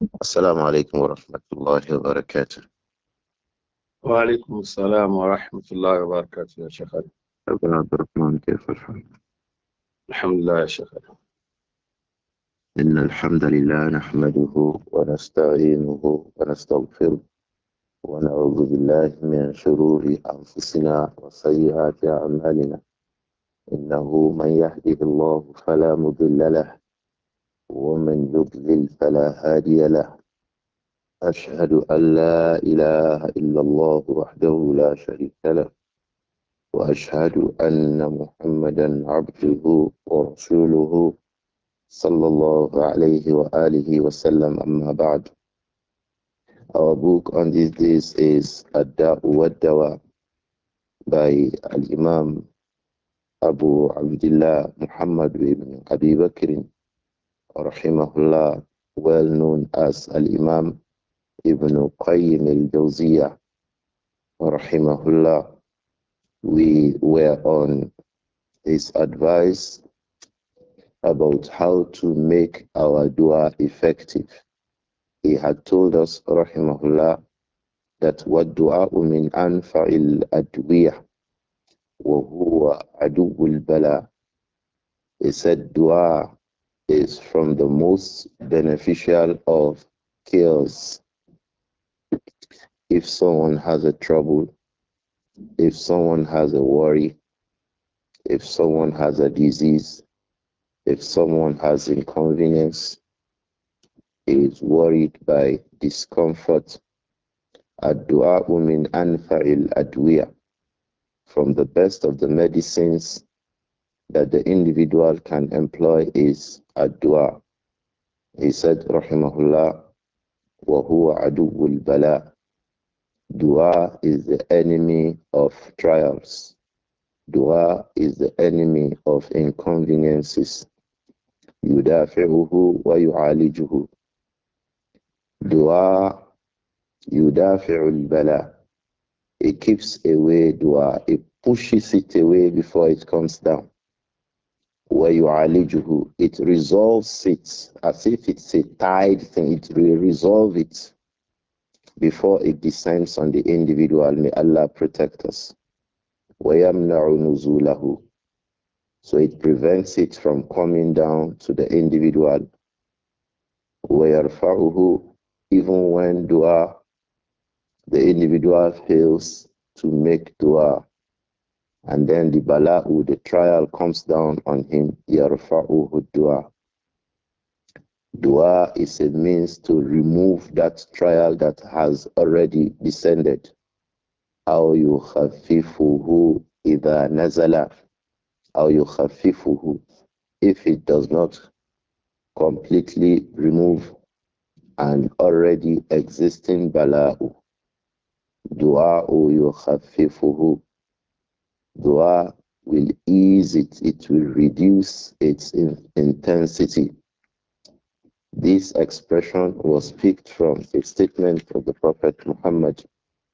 السلام عليكم ورحمة الله وبركاته. وعليكم السلام ورحمة الله وبركاته يا شيخ علي. أبو عبد الرحمن، كيف الحال؟ الحمد لله يا شيخ علي. إن الحمد لله نحمده ونستعينه ونستغفره ونعوذ بالله من شرور أنفسنا وسيئات أعمالنا. إنه من يهده الله فلا مضل له ومن يضلل فلا هادي له. أشهد أن لا إله إلا الله وحده لا شريك له، وأشهد أن محمدا عبده ورسوله صلى الله عليه وآله وسلم. أما بعد. Our book on these days is Ad-Da'u wa by Al-Imam Abu Abdullah Muhammad ibn Abi Bakr rahimahullah, well known as Al-Imam Ibn Qayyim al-Jawziyah rahimahullah. We were on his advice about how to make our dua effective. He had told us, rahimahullah, that what dua min anfa'il adwiyah wa huwa aduwul bala. He said dua is from the most beneficial of cures. If someone has a trouble, if someone has a worry, if someone has a disease, if someone has inconvenience, is worried by discomfort, ad-du'a min anfa'il adwiyah, from the best of the medicines that the individual can employ is ad-du'a. He said, rahimahullah, wa huwa aduwwul bala. Dua is the enemy of trials. Dua is the enemy of inconveniences. Yudafi'uhu wa yu'alijuhu. Dua yudafi'ul bala. It keeps away dua. It pushes it away before it comes down. وَيُعَالِجُهُ, it resolves it as if it's a tied thing. It will resolve it before it descends on the individual. May Allah protect us. وَيَمْنَعُ نُزُولَهُ, so it prevents it from coming down to the individual. وَيَرْفَعُهُ, even when dua, the individual fails to make dua, and then the bala'u, the trial, comes down on him. يَرْفَعُهُ dua. Dua is a means to remove that trial that has already descended. أو يخففه إذا نزل أو يخففه, if it does not completely remove an already existing bala'u. Dua yukhaffifuhu, dua will ease it, it will reduce its intensity. This expression was picked from a statement of the Prophet Muhammad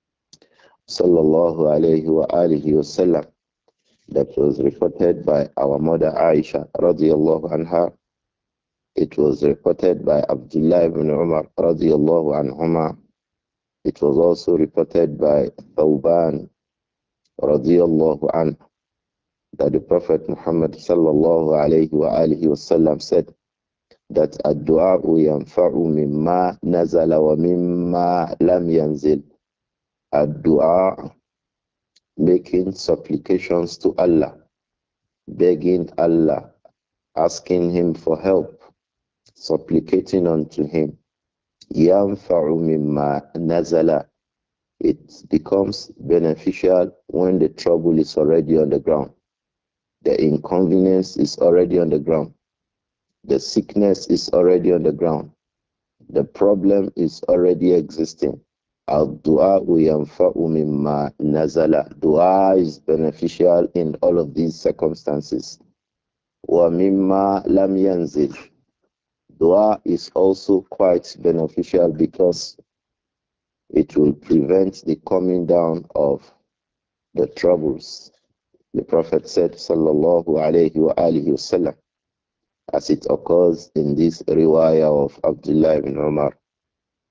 sallallahu alayhi wa alihi wasallam that was reported by our mother Aisha radiyallahu anha. It was reported by Abdullah ibn Umar radiyallahu anhuma. It was also reported by Thawban radiyallahu anhu that the Prophet Muhammad sallallahu alayhi wa alihi wasallam said that ad-du'a yanfa'u mimma nazala wa mimma lam yanzil. Ad-du'a, making supplications to Allah, begging Allah, asking Him for help, supplicating unto Him. Yanfa'u mimma nazala. It becomes beneficial when the trouble is already on the ground. The inconvenience is already on the ground. The sickness is already on the ground. The problem is already existing. Al-du'a yanfa'u mimma nazala. Dua is beneficial in all of these circumstances. Wa mimma lam yanzil. Dua is also quite beneficial because it will prevent the coming down of the troubles. The Prophet said, sallallahu alayhi wa alihi wasallam, as it occurs in this riwayah of Abdullah ibn Umar,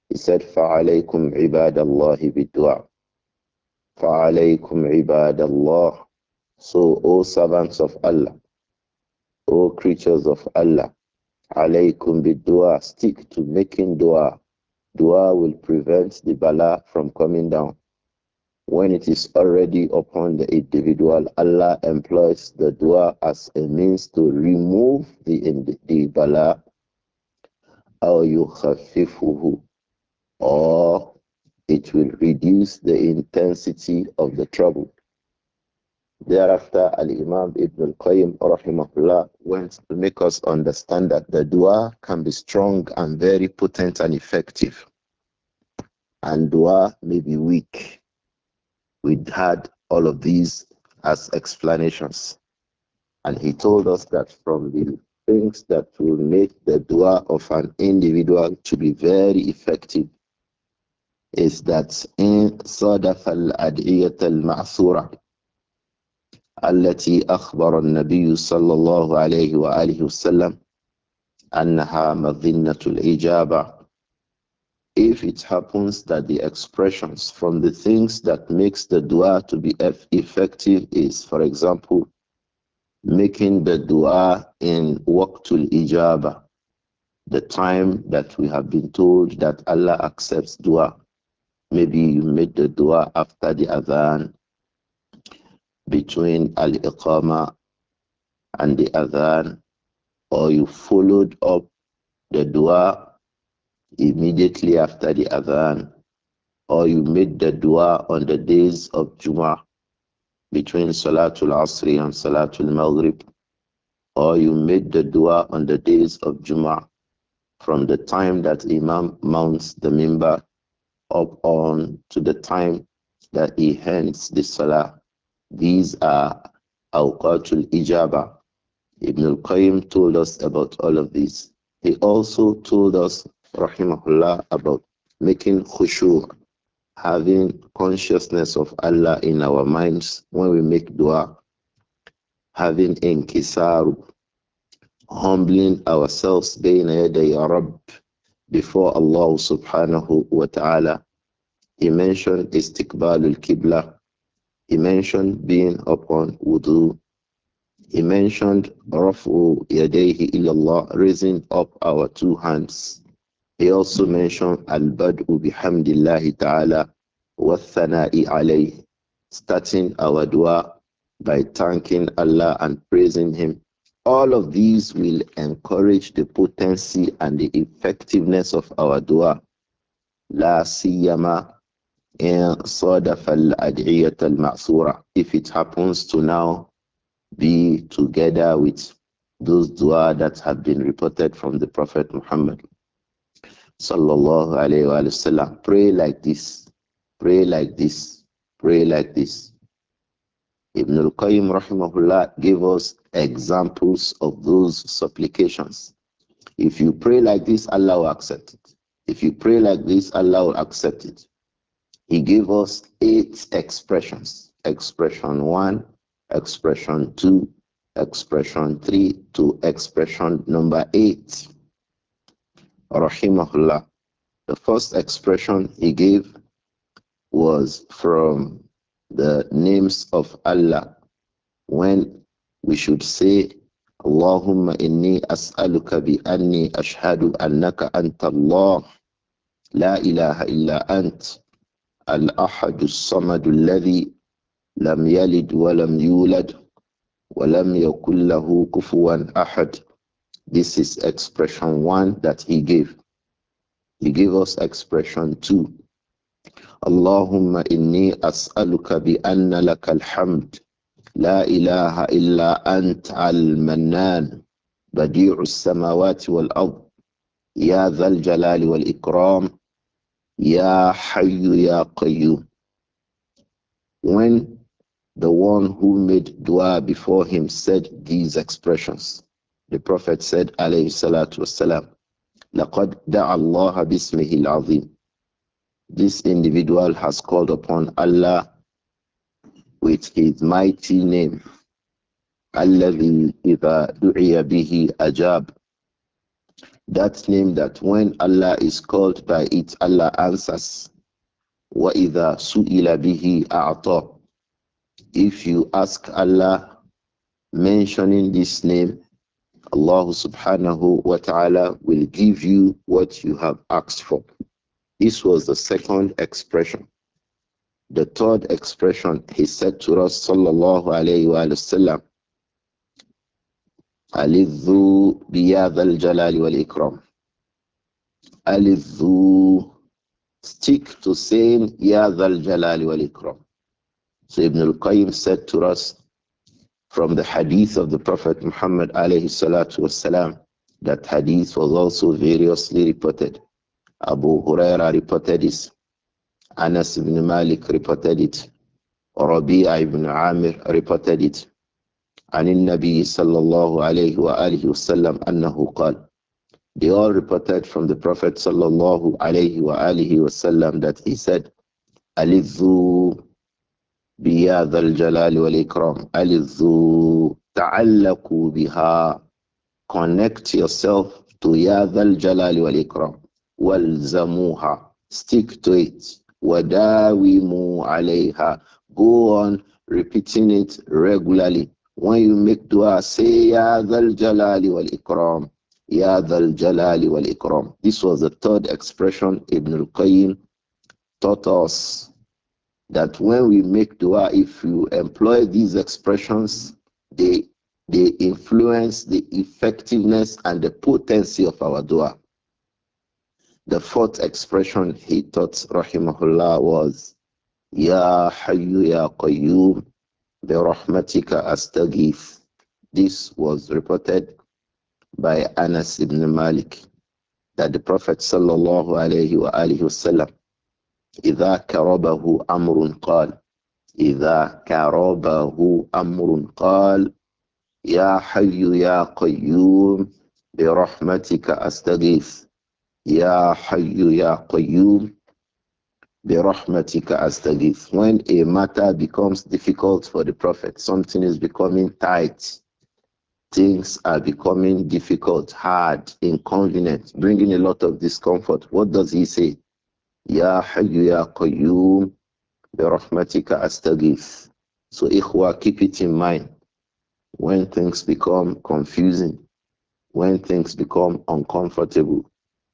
He said, فَعَلَيْكُمْ عِبَادَ اللَّهِ بِالدُّعَى. فَعَلَيْكُمْ عِبَادَ اللَّهِ. So, O servants of Allah, O creatures of Allah, alaykum bid-dua, stick to making dua. Dua will prevent the bala from coming down. When it is already upon the individual, Allah employs the dua as a means to remove the bala, or yukhaffifuhu, or it will reduce the intensity of the trouble. Thereafter, Al-Imam Ibn al-Qayyim rahimahullah went to make us understand that the dua can be strong and very potent and effective, and dua may be weak. We had all of these as explanations, and he told us that from the things that will make the dua of an individual to be very effective is that in صادف الأدعية المعثورة التي أخبر النبي صلى الله عليه وآله وسلم أنها مظنة الإجابة. If it happens that the expressions from the things that makes the dua to be effective is, for example, making the dua in waqtul ijaba, the time that we have been told that Allah accepts dua. Maybe you made the dua after the adhan, between al-iqama and the adhan, or you followed up the dua immediately after the adhan, or you made the dua on the days of Jum'ah between Salatul Asri and Salatul Maghrib, or you made the dua on the days of Jum'ah from the time that Imam mounts the mimbar up on to the time that he ends the Salah. These are Awqatul Ijaba. Ibn al-Qayyim told us about all of these. He also told us, rahimahullah, about making khushu', having consciousness of Allah in our minds when we make dua, having inkisaru, humbling ourselves bayna yaday ya Rabb, before Allah subhanahu wa ta'ala. He mentioned istiqbalul qibla. He mentioned being upon wudu. He mentioned rafu yadayhi ilallah, raising up our two hands. He also mentioned al-bad'u bihamdillahi ta'ala wa thana'i alayhi, starting our dua by thanking Allah and praising Him. All of these will encourage the potency and the effectiveness of our dua. La siyama in sadaf al-ad'iyat al-ma'sura. If it happens to now be together with those dua that have been reported from the Prophet Muhammad sallallahu alayhi wa sallam. Pray like this, pray like this, pray like this. Ibn al-Qayyim rahimahullah gave us examples of those supplications. If you pray like this, Allah will accept it. If you pray like this, Allah will accept it. He gave us 8 expressions. Expression 1, expression 2, expression 3 to expression number 8. Rahimahullah. The first expression he gave was from the names of Allah, when we should say, Allahumma inni as'aluka bi anni ashhadu annaka anta Allah, la ilaha illa ant, al-ahadu as-samadu alladhi lam yalid wa lam yulad wa lam yakul lahu kufuwan ahad. This is expression 1 that he gave. He gave us expression 2. Allahumma inni as'aluka bi anna laka alhamd, la ilaha illa ant al-mannan, badi'u as-samawati wal-ard, ya dhal jalali wal-ikram, ya hayyu ya qayyum. When the one who made dua before him said these expressions, the Prophet said, alayhi salatu wassalam, لَقَدْ دَعَ اللَّهَ بِاسْمِهِ الْعَظِيمِ. This individual has called upon Allah with his mighty name, الَّذِي إِذَا دُعِيَ بِهِ أَجَابَ. That name that when Allah is called by it, Allah answers. وَإِذَا سُئِلَ بِهِ أَعْطَى. If you ask Allah mentioning this name, Allah subhanahu wa ta'ala will give you what you have asked for. This was the second expression. The third expression, he said to us, sallallahu alayhi wa sallam, Alidhu biyadha al-jalali wal-ikram. Alidhu, stick to saying yadha al-jalali wal-ikram. So Ibn al-Qayyim said to us from the hadith of the Prophet Muhammad alayhi salatu wasalam, that hadith was also variously reported. Abu Huraira reported it. Anas ibn Malik reported it. Rabi'a ibn Amir reported it. عن النبي صلى الله عليه وآله وسلم أنه قال. They all reported from the Prophet صلى الله عليه وآله وسلم that he said, ألذوا بياذ الجلال والإكرام ألذوا تعلقوا بها. Connect yourself to ياذ الجلال والإكرام والزموها. Stick to it. وداوموا عليها. Go on repeating it regularly. When you make dua, say Ya Dhal Jalali wal Ikram. Ya Dhal Jalali wal Ikram. This was the third expression Ibn al-Qayyim taught us, that when we make dua, if you employ these expressions, they influence the effectiveness and the potency of our dua. The fourth expression he taught, rahimahullah, was Ya Hayyu Ya Qayyum Birahmatika Astaghith. This was reported by Anas ibn Malik that the Prophet sallallahu alayhi wa alihi wasallam, إذا كربه أمر قال إذا كربه أمر قال يا حي يا قيوم برحمتك أستغيث يا حي يا قيوم برحمتك أستغيث. When a matter becomes difficult for the Prophet, something is becoming tight, things are becoming difficult, hard, inconvenient, bringing a lot of discomfort, what does he say? Ya Hayyu Ya Qayyum Birahmatika Astaghith. So ikhwa, keep it in mind. When things become confusing, when things become uncomfortable,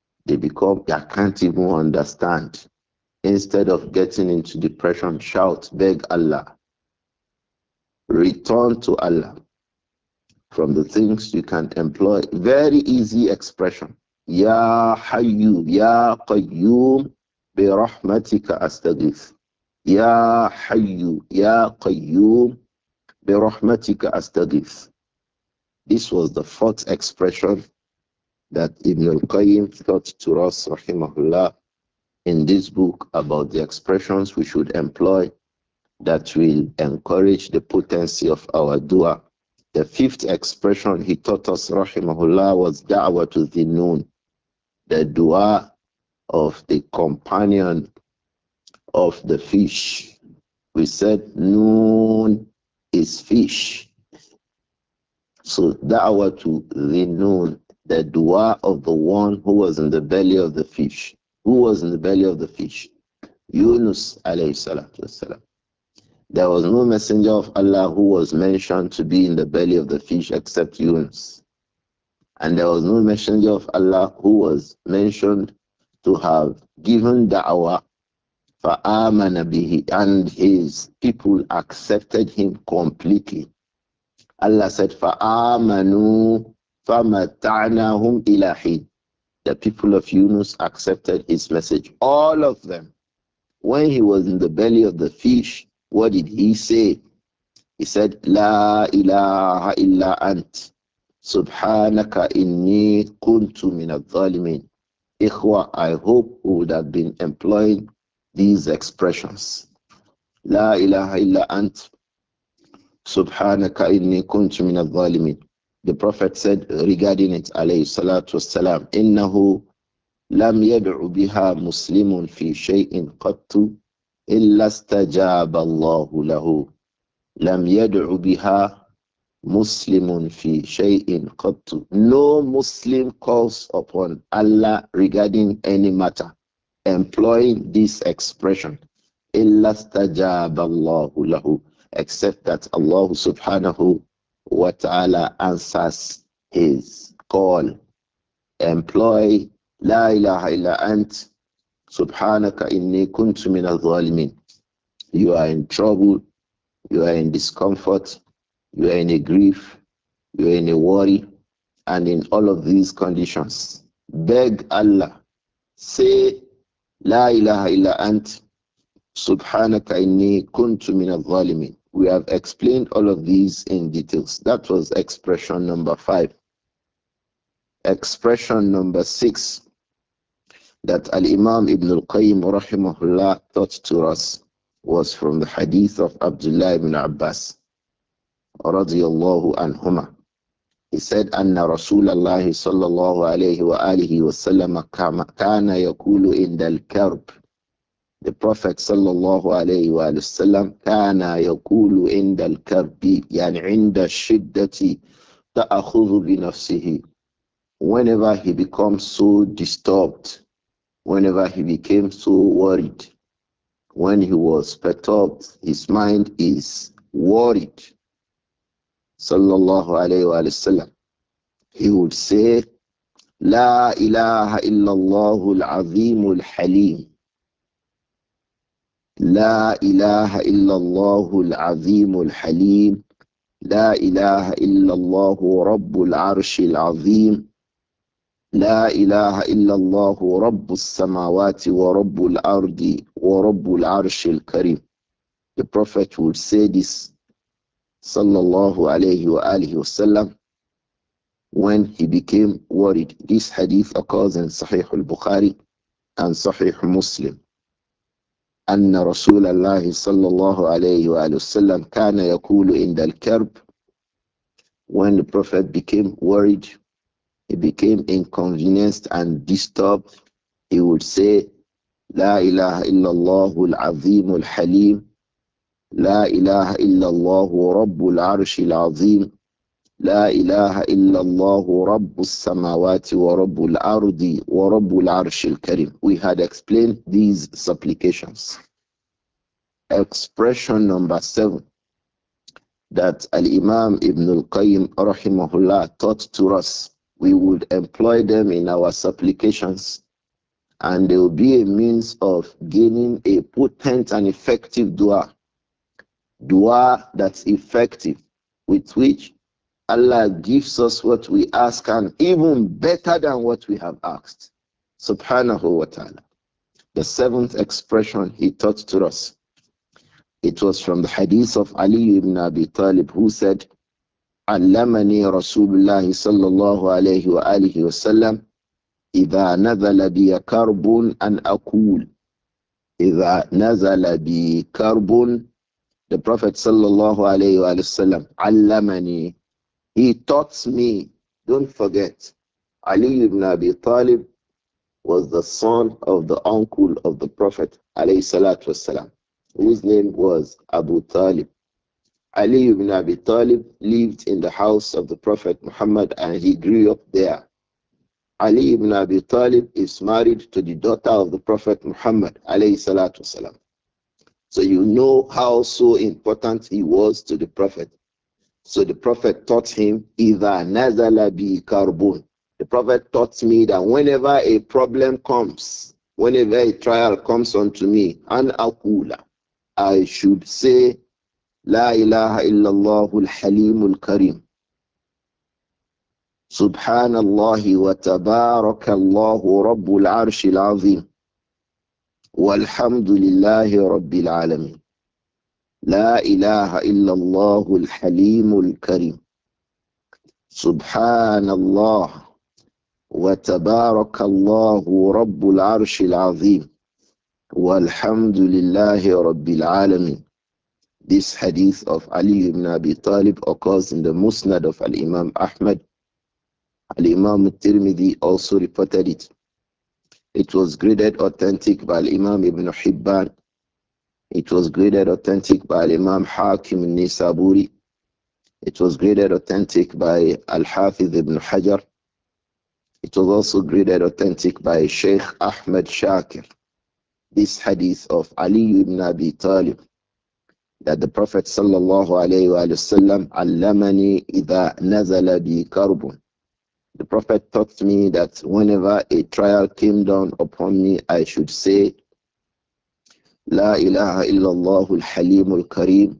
I can't even understand. Instead of getting into depression, shout, beg Allah. Return to Allah. From the things you can employ, very easy expression. Ya Hayyu Ya Qayyum Birahmatika Astaghith. Ya Hayyu Ya Qayyum Birahmatika Astaghith. This was the fourth expression that Ibn al-Qayyim taught to us, rahimahullah, in this book about the expressions we should employ that will encourage the potency of our dua. The fifth expression he taught us, rahimahullah, was da'wah to the noon, the dua of the companion of the fish. We said noon is fish. So da'wah to the noon, the dua of the one who was in the belly of the fish. Who was in the belly of the fish? Yunus alayhi salatu wasalam. There was no messenger of Allah who was mentioned to be in the belly of the fish except Yunus. And there was no messenger of Allah who was mentioned to have given da'wah فَآمَنَ بِهِ, and his people accepted him completely. Allah said, فَآمَنُوا فَمَتَّعْنَاهُمْ إِلَى حِينٍ. The people of Yunus accepted his message. All of them. When he was in the belly of the fish, what did he say? He said, La ilaha illa ant. Subhanaka inni kuntu min al-zalimin. Ikhwa, I hope we would have been employing these expressions. La ilaha illa ant. Subhanaka inni kuntu min al-zalimin. The Prophet said regarding it, alayhi salatu wassalam, Innahu lam yad'u biha muslimun fi shay'in qattu illa istajaba Allahu lahu. Lam yad'u biha Muslimun fi shay'in qattu. No Muslim calls upon Allah regarding any matter, employing this expression, illa stajaba Allahu lahu, except that Allah subhanahu wa ta'ala answers his call. Employ La ilaha illa ant subhanaka inni kuntu min al-zalimin. You are in trouble, you are in discomfort, you are in a grief, you are in a worry, and in all of these conditions, beg Allah, say La ilaha illa ant subhanaka inni kuntu min al-zalimin. We have explained all of these in details. That was expression number 5. Expression number 6 that Al-Imam Ibn al-Qayyim rahimahullah taught to us was from the hadith of Abdullah ibn Abbas radiyallahu anhuma. He said, Anna Rasulullah sallallahu alayhi wa alihi wa sallam kana yakulu indal karb. The Prophet sallallahu alayhi wa sallam kana yakulu indal karbi, yani inda shiddati ta'akhudhu bi nafsihi. Whenever he becomes so disturbed, whenever he became so worried, when he was perturbed, his mind is worried, sallallahu alayhi wa sallam, he would say, La ilaha illallah al-azim al-halim. La ilaha illallah al-azim al-halim. La ilaha illallah rabbul arsh al-azim. لا إله إلا الله رب السماوات ورب الأرض ورب العرش الكريم. The Prophet would say this, sallallahu alayhi wa alihi wasallam, when he became worried. This hadith occurs in Sahih al-Bukhari and Sahih Muslim. أن رسول الله صلى الله عليه وآله وسلم كان يقول عند الكرب. When the Prophet became worried, he became inconvenienced and disturbed, he would say, La ilaha illallah al-azim al-halim. La ilaha illallah rabbul arsh al-azim. La ilaha illallah rabbus samawati wa rabbul ardi wa rabbul arsh al-karim. We had explained these supplications. Expression number 7 that Al-Imam Ibn al-Qayyim rahimahullah taught to us. We would employ them in our supplications, and they will be a means of gaining a potent and effective dua. Dua that's effective, with which Allah gives us what we ask and even better than what we have asked. Subhanahu wa ta'ala. The 7th expression he taught to us. It was from the hadith of Ali ibn Abi Talib, who said, علمني رسول الله صلى الله عليه وآله وسلم إذا نزل بي كرب أن أقول إذا نزل بي كرب. The Prophet صلى الله عليه وآله وسلم علمني, he taught me. Don't forget, Ali ibn Abi Talib was the son of the uncle of the Prophet عليه الصلاة والسلام, whose name was Abu Talib. Ali ibn Abi Talib lived in the house of the Prophet Muhammad and he grew up there. Ali ibn Abi Talib is married to the daughter of the Prophet Muhammad alayhi salatu wasalam. So you know how so important he was to the Prophet. So the Prophet taught him, إِذَا نَزَلَ بِي كَرْبٌ. The Prophet taught me that whenever a problem comes, whenever a trial comes unto me, an aqula, I should say, لا إله إلا الله الحليم الكريم. سبحان الله وتبارك الله رب العرش العظيم. والحمد لله رب العالمين. لا إله إلا الله الحليم الكريم. سبحان الله وتبارك الله رب العرش العظيم. والحمد لله رب العالمين. This hadith of Ali ibn Abi Talib occurs in the Musnad of Al-Imam Ahmad. Al-Imam Tirmidhi also reported it. It was graded authentic by Al-Imam Ibn Hibban. It was graded authentic by Al-Imam Hakim Nisaburi. It was graded authentic by Al-Hafiz ibn Hajar. It was also graded authentic by Sheikh Ahmed Shakir. This hadith of Ali ibn Abi Talib, that the Prophet sallallahu alayhi wa sallam allamani idha nazala bi karbun. The Prophet taught me that whenever a trial came down upon me, I should say, La ilaha illallah al-halim al-kareem,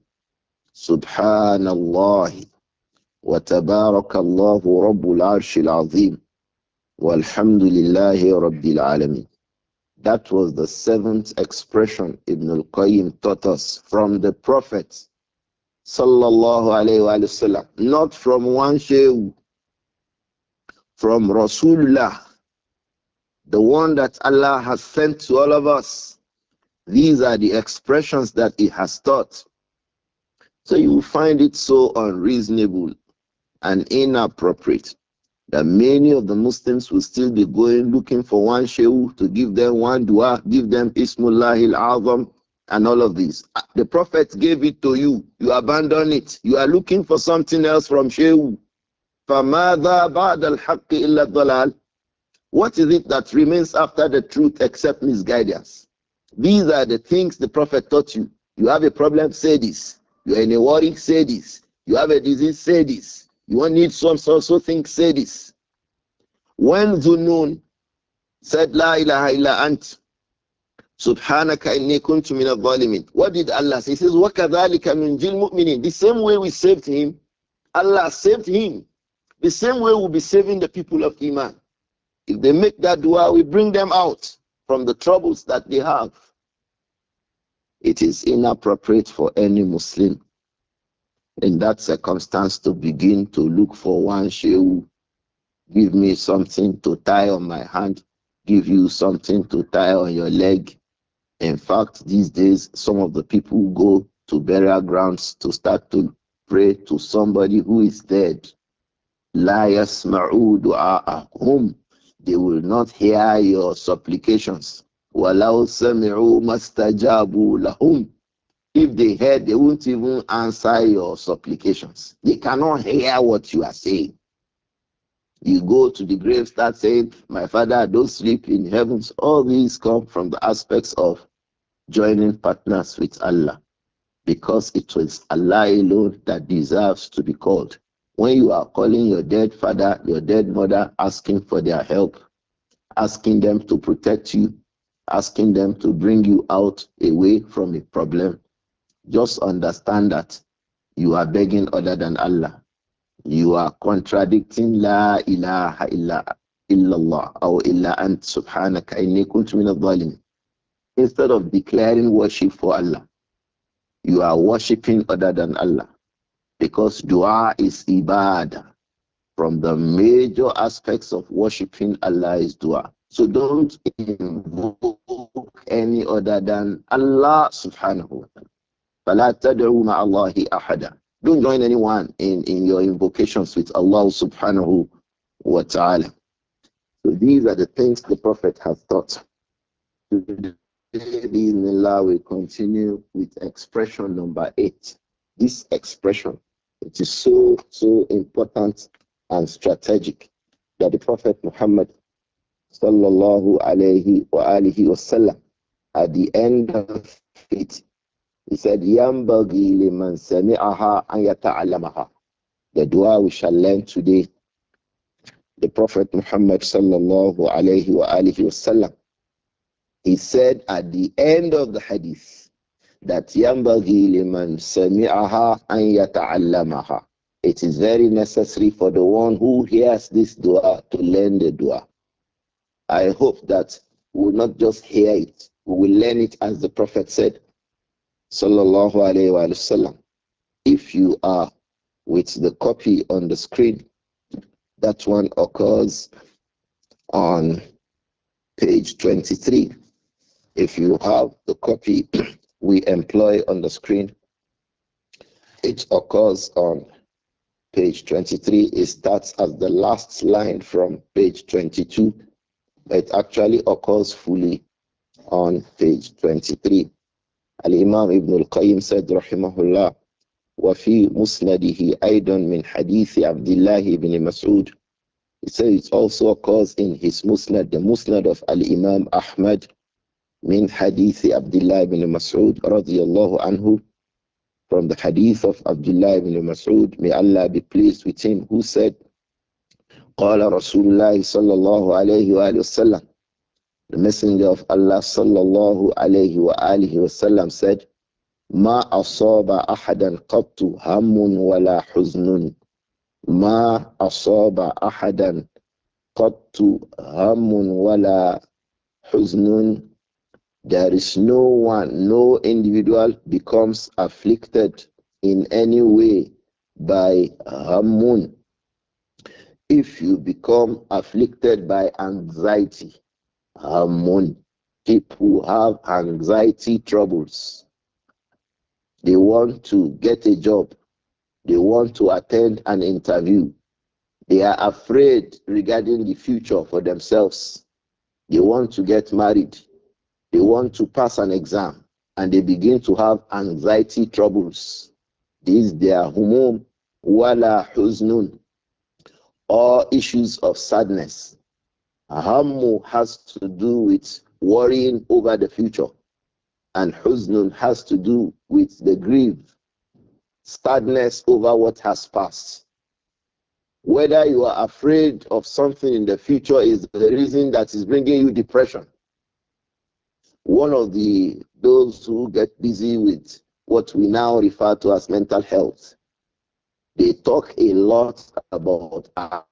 subhanallah, wa tabarakallahu rabbul arshil azim, walhamdulillahi rabbil alamin. That was the seventh expression Ibn al-Qayyim taught us from the Prophet sallallahu alayhi wa sallam, not from one shaykh, from Rasulullah, the one that Allah has sent to all of us. These are the expressions that He has taught. So you find it so unreasonable and inappropriate that many of the Muslims will still be going looking for one shaykh to give them one dua, give them Ismullahil Azam, and all of these. The Prophet gave it to you. You abandon it. You are looking for something else from shaykh. فَمَاذَا بَعْدَ الْحَقِّ إِلَّا الضَّلَالِ. What is it that remains after the truth except misguidance? These are the things the Prophet taught you. You have a problem, say this. You are in a worry, say this. You have a disease, say this. You want need some so things, say this. When Zunnun said, La ilaha illa ant, subhanaka inni kuntu min al-zalimin. What did Allah say? He says, وَكَذَلِكَ نُنْجِي الْمُؤْمِنِينَ. The same way we saved him, Allah saved him. The same way we'll be saving the people of Iman. If they make that dua, we bring them out from the troubles that they have. It is inappropriate for any Muslim in that circumstance to begin to look for one shehu. Give me something to tie on my hand, give you something to tie on your leg. In fact, these days, some of the people go to burial grounds to start to pray to somebody who is dead. La yasma'u du'a'ahum. They will not hear your supplications. Walau sami'u mastajabu lahum. If they heard, they won't even answer your supplications. They cannot hear what you are saying. You go to the grave, start saying, my father, don't sleep in heavens. All these come from the aspects of joining partners with Allah, because it was Allah alone that deserves to be called. When you are calling your dead father, your dead mother, asking for their help, asking them to protect you, asking them to bring you out away from a problem, just understand that you are begging other than Allah. You are contradicting La ilaha illallah or illa ant subhanaka inni kuntu min al-zalimin. Instead of declaring worship for Allah, you are worshipping other than Allah, because dua is ibadah. From the major aspects of worshipping Allah is dua. So don't invoke any other than Allah subhanahu wa ta'ala. فَلَا تَدْعُوا مَعَ اللَّهِ أَحَدًا. Don't join anyone in your invocations with Allah subhanahu wa ta'ala. So these are the things the Prophet has taught. Today, Allah will continue with expression number 8. This expression, it is so important and strategic that the Prophet Muhammad sallallahu alayhi wa alihi wasallam, at the end of it, he said, Yambagi liman sami'aha an yata'allamaha. The dua we shall learn today, the Prophet Muhammad sallallahu alayhi wa alihi wasallam, he said at the end of the hadith that Yambagi liman sami'aha an yata'allamaha. It is very necessary for the one who hears this dua to learn the dua. I hope that we will not just hear it, we will learn it as the Prophet said, sallallahu alayhi wa sallam. If you are with the copy on the screen, that one occurs on page 23. If you have the copy we employ on the screen, it occurs on page 23. It starts as the last line from page 22. It actually occurs fully on page 23. Al-Imam Ibn al-Qayyim said, rahimahullah, وفي مسنده أيضا من حديث عبد الله بن مسعود. He said it also occurs in his Musnad, the Musnad of Al-Imam Ahmad, min hadith Abdullah ibn Mas'ud radiyallahu anhu, from the hadith of Abdullah ibn Mas'ud, may Allah be pleased with him, who said, قال رسول الله صلى الله عليه وآله وسلم, the Messenger of Allah sallallahu alayhi wa alihi wasallam said, ما أصاب أحدا قط هم ولا حزن. ما أصاب أحدا قط هم ولا حزن. There is no one, no individual becomes afflicted in any way by hamun. If you become afflicted by anxiety, hamun, people have anxiety troubles. They want to get a job. They want to attend an interview. They are afraid regarding the future for themselves. They want to get married. They want to pass an exam. And they begin to have anxiety troubles. These they are humum wala huznun, or issues of sadness. Hammu has to do with worrying over the future. And huznun has to do with the grief, sadness over what has passed. Whether you are afraid of something in the future is the reason that is bringing you depression. One of those who get busy with what we now refer to as mental health, they talk a lot about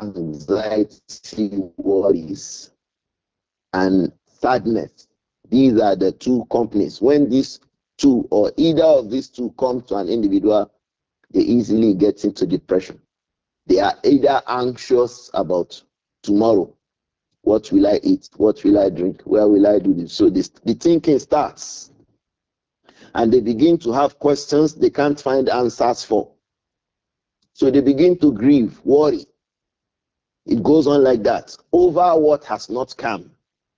anxiety, worries, and sadness. These are the two companies. When these two or either of these two come to an individual, they easily get into depression. They are either anxious about tomorrow. What will I eat? What will I drink? Where will I do this? So the thinking starts. And they begin to have questions they can't find answers for. So they begin to grieve, worry. It goes on like that over what has not come.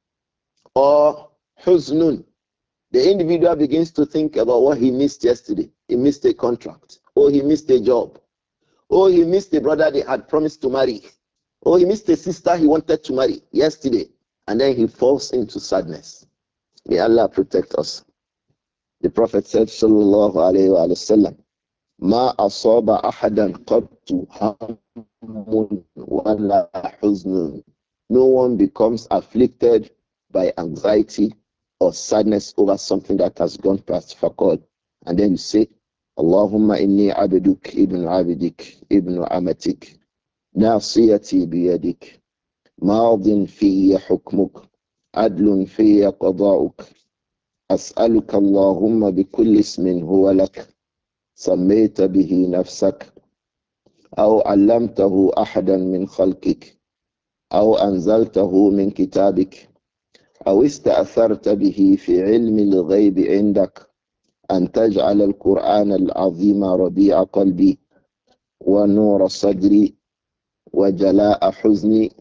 Or huznun. The individual begins to think about what he missed yesterday. He missed a contract. Or he missed a job. Or he missed a brother they had promised to marry. Or he missed a sister he wanted to marry yesterday. And then he falls into sadness. May Allah protect us. The Prophet said, Sallallahu Alaihi Wasallam, Ma asaba ahadan qattu hammun wala huznun. No one becomes afflicted by anxiety or sadness over something that has gone past faqad. And then you say, Allahumma inni abduk ibn abidik ibn amatik. ناصيتي بيدك ماض في حكمك عدل في قضاؤك أسألك اللهم بكل اسم هو لك سميت به نفسك أو علمته أحدا من خلقك أو أنزلته من كتابك أو استأثرت به في علم الغيب عندك أن تجعل القرآن العظيم ربيع قلبي ونور صدري وجلاء حزني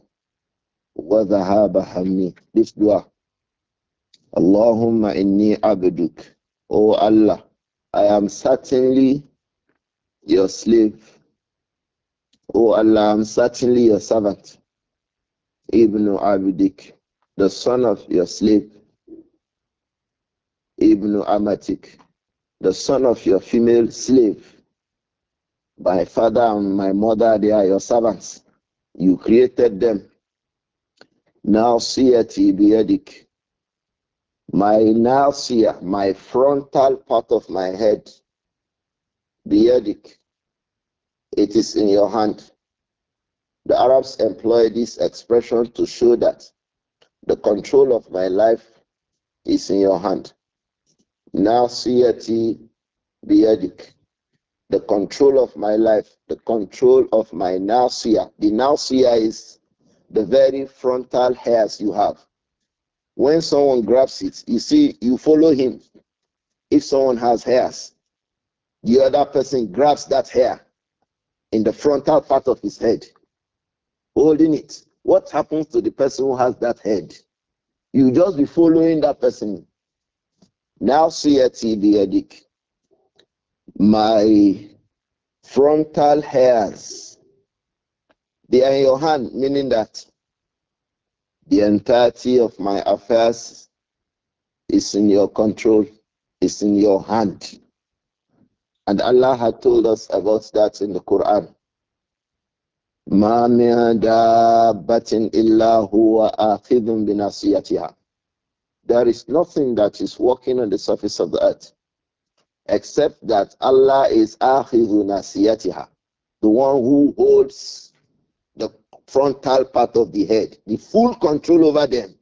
وذهاب همي. This dua. Allahumma inni abduk. Oh Allah, I am certainly your slave. Oh Allah, I am certainly your servant. Ibn Abidik, the son of your slave. Ibn Amatik, the son of your female slave. My father and my mother, they are your servants. You created them. Now siyati biyadik. My nasiyah, my frontal part of my head, biyadik, it is in your hand. The Arabs employ this expression to show that the control of my life is in your hand. Nasiyati biyadik. The control of my life, the control of my nasiyah. The nasiyah is the very frontal hairs you have. When someone grabs it, you see, you follow him. If someone has hairs, the other person grabs that hair in the frontal part of his head, holding it. What happens to the person who has that head? You just be following that person. Now, siyati biyadik. My Frontal hairs. They are in your hand, meaning that the entirety of my affairs is in your control, is in your hand. And Allah had told us about that in the Quran. مَا مِن دَابَّةٍ إِلَّا هُوَ آخِذٌ بِنَاصِيَتِهَا. There is nothing that is walking on the surface of the earth except that Allah is آخِذُ نَاصِيَتِهَا, the one who holds the frontal part of the head, the full control over them.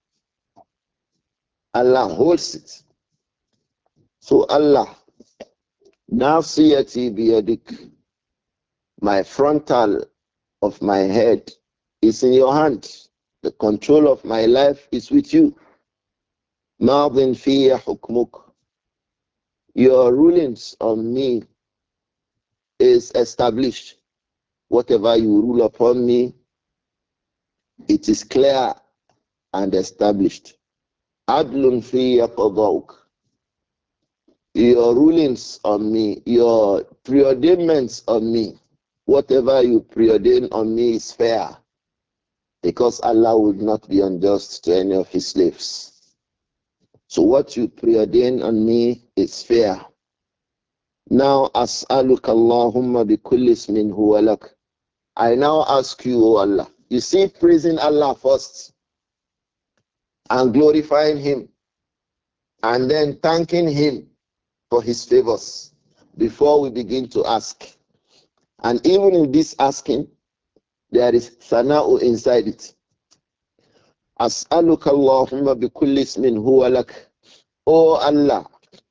Allah holds it. So Allah, Nasiyati biyadik, my frontal of my head is in your hand. The control of my life is with you. Madin fiya hukmuk. Your rulings on me is established. Whatever you rule upon me, it is clear and established. Adlun fiya qadawuk. Your rulings on me, your preordainments on me, whatever you preordain on me is fair, because Allah would not be unjust to any of his slaves. So what you preordain on me is fair. Now, as'aluka Allahumma bi kulli ismin huwa lak. I now ask you, O Allah. You see, praising Allah first and glorifying him and then thanking him for his favors before we begin to ask. And even in this asking, there is sana'u inside it. As'aluka Allahumma bi kulli ismin huwa lak. O Allah,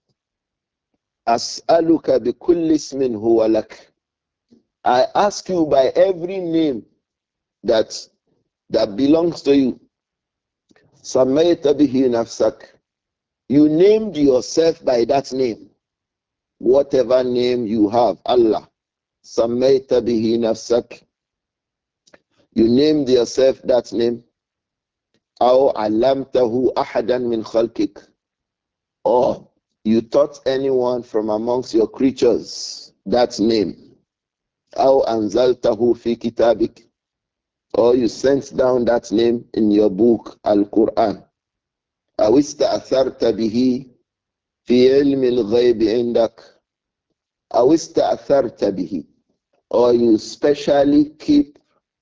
as'aluka bi kulli ismin huwa lak. I ask you by every name that belongs to you. Sammayta bihi nafsak. You named yourself by that name. Whatever name you have, Allah. Sammayta bihi nafsak. You named yourself that name. Aw alamtahu ahadan min khalkik. Or you taught anyone from amongst your creatures that name. Aw anzaltahu fi kitabik. Or you sent down that name in your book, Al-Quran. Aw ista'atharta bihi fi ilmi al-ghayb indak. Aw ista'atharta bihi. Or you specially keep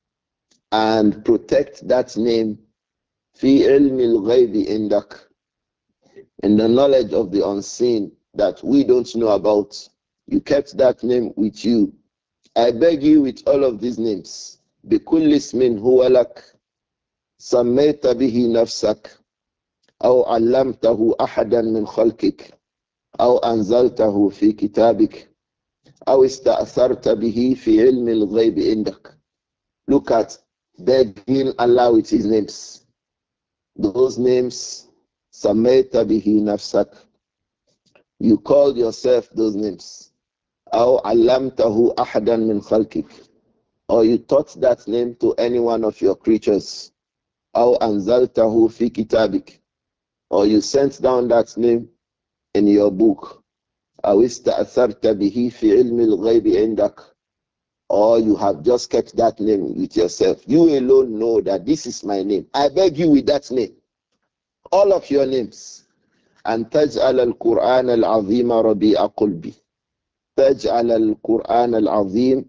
and protect that name fi ilmi al-ghayb indak, in the knowledge of the unseen that we don't know about. You kept that name with you. I beg you with all of these names. بكل اسم هو لك سميت به نفسك أو علمته أحدا من خلقك أو أنزلته في كتابك أو استأثرت به في علم الغيب عندك. Look at begging Allah with his names. Those names, سميت به نفسك. You called yourself those names. أو علمته أحدا من خلقك. Or you taught that name to any one of your creatures. أو أنزلته في كتابك. Or you sent down that name in your book. أو استأثرت به في علم الغيب عندك. Or you have just kept that name with yourself. You alone know that this is my name. I beg you with that name. All of your names. أن تجعل القرآن العظيم ربيع قلبي. تجعل القرآن العظيم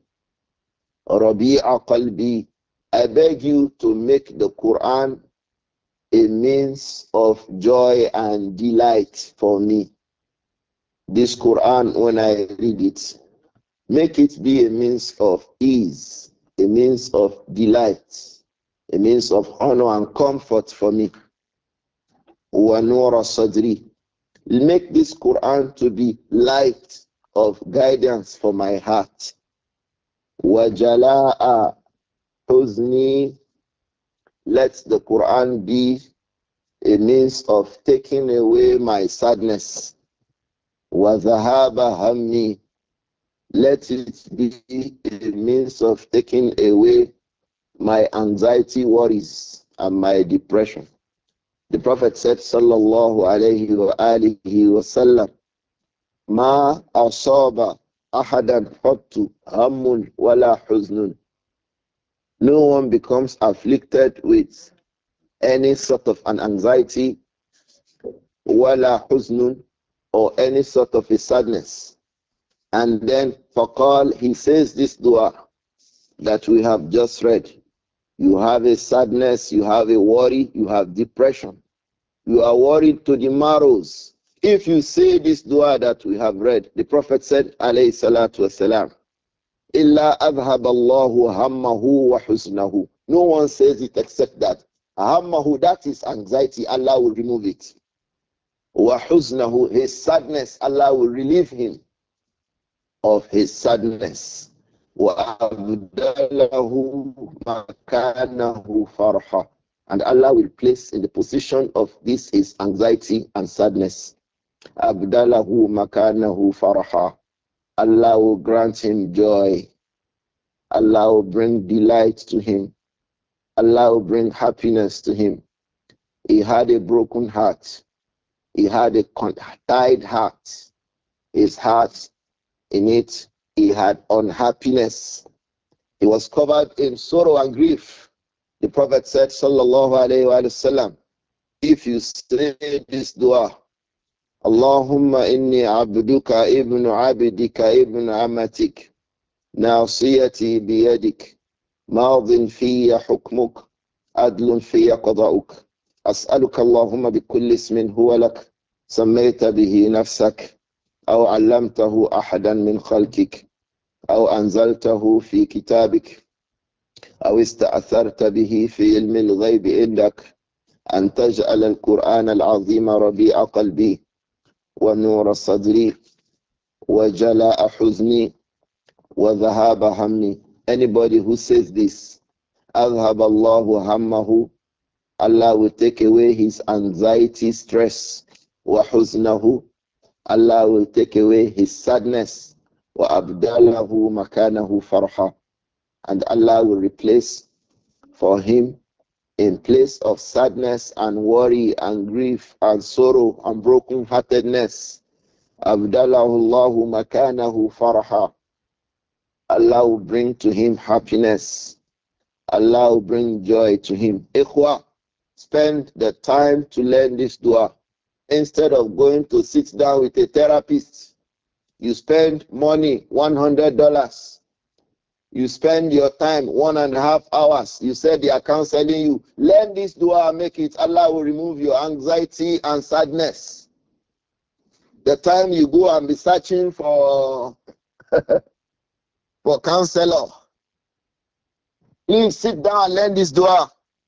ربيع قلبي. I beg you to make the Quran a means of joy and delight for me. This Quran, when I read it, make it be a means of ease, a means of delight, a means of honor and comfort for me. Wa nura sadri. Make this Quran to be light of guidance for my heart. Wa jala'a huzni. Let the Quran be a means of taking away my sadness. Wa dhahaba hammi. Let it be a means of taking away my anxiety, worries, and my depression. The Prophet said, Sallallahu alayhi wa alihi wa sallam, Ma asaba أحدا قط هم ولا حزن. No one becomes afflicted with any sort of an anxiety, wala huznun, or any sort of a sadness. And then faqal, he says this dua that we have just read. You have a sadness, you have a worry, you have depression. You are worried to the marrows. If you say this dua that we have read, the Prophet said, alayhi salatu wasalam, Illa adhab Allahu hammahu wa husnahu. No one says it except that. Hammahu, that is anxiety, Allah will remove it. Wa husnahu, his sadness, Allah will relieve him of his sadness. Wa abdalahu makanahu farha. And Allah will place in the position of this his anxiety and sadness. Abdalahu makanahu farha. Allah will grant him joy. Allah will bring delight to him. Allah will bring happiness to him. He had a broken heart. He had a tied heart. His heart, in it, he had unhappiness. He was covered in sorrow and grief. The Prophet said, Sallallahu Alaihi Wasallam, if you say this dua, Allahumma inni abduka ibn abdika ibn amatik, ناصيتي بيدك ماض في حكمك عدل في قضاؤك أسألك اللهم بكل اسم هو لك سميت به نفسك أو علمته أحدا من خلقك أو أنزلته في كتابك أو استأثرت به في علم الغيب عندك أن تجعل القرآن العظيم ربيع قلبي ونور صدري وجلاء حزني وذهاب همي. Anybody who says this, أذهب الله همه, Allah will take away his anxiety, stress. وحزنه, Allah will take away his sadness. وأبدله مكانه فرحة, and Allah will replace for him in place of sadness and worry and grief and sorrow and broken heartedness. أبدله الله مكانه فرحة. Allah will bring to him happiness. Allah will bring joy to him. Ikhwa, spend the time to learn this dua. Instead of going to sit down with a therapist, you spend money, $100. You spend your time 1.5 hours. You said they are counseling you. Learn this dua, make it. Allah will remove your anxiety and sadness. The time you go and be searching for counselor, please sit down and learn this dua.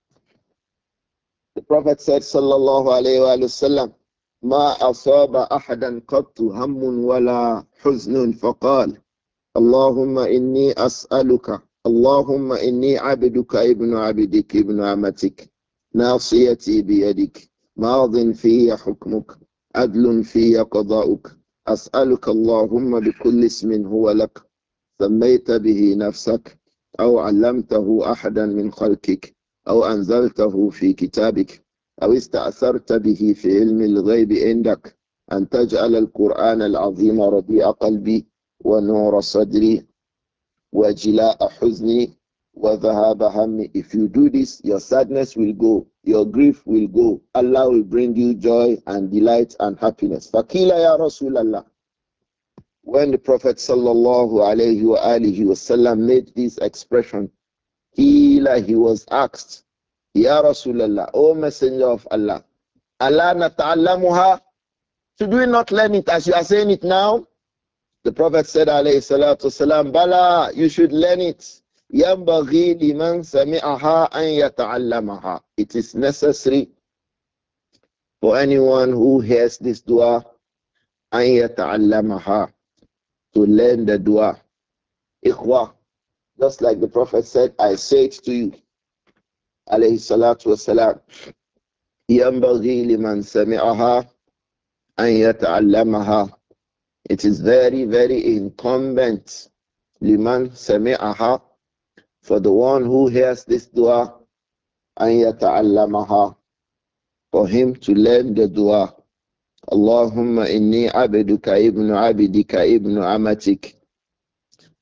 The Prophet said, Sallallahu Alaihi Wasallam, ما أصاب أحدا قط هم ولا حزن فقال اللهم إني أسألك اللهم إني عبدك ابن عبدك ابن عمتك ناصيتي بيدك ماض في حكمك عدل في قضاؤك أسألك اللهم بكل اسم هو لك سميت به نفسك أو علمته أحدا من خلقك أو أنزلته في كتابك أو استأثرت به في علم الغيب عندك أن تجعل القرآن العظيم ربيع قلبي ونور صدري وجلاء حزني وذهاب همي. If you do this, your sadness will go, your grief will go. Allah will bring you joy and delight and happiness. Fakila ya Rasulallah. When the Prophet sallallahu alayhi wa alihi wasallam made this expression, he was asked, Ya Rasulallah, O Messenger of Allah, Allah nata'allamuha, should we not learn it as you are saying it now? The Prophet said, alayhi salatu wasalam, Bala, you should learn it. ينبغي لمن سمعها أن يتعلمها. It is necessary for anyone who hears this dua أن يتعلمها, to learn the dua. Ikhwa, just like the Prophet said, I say it to you, alayhi salatu wasalam, ينبغي لمن سمعها أن يتعلمها. It is very, very incumbent liman sami'aha, for the one who hears this dua, an yata'allamaha, for him to learn the dua. Allahumma inni abduka ibnu abidika ibnu amatik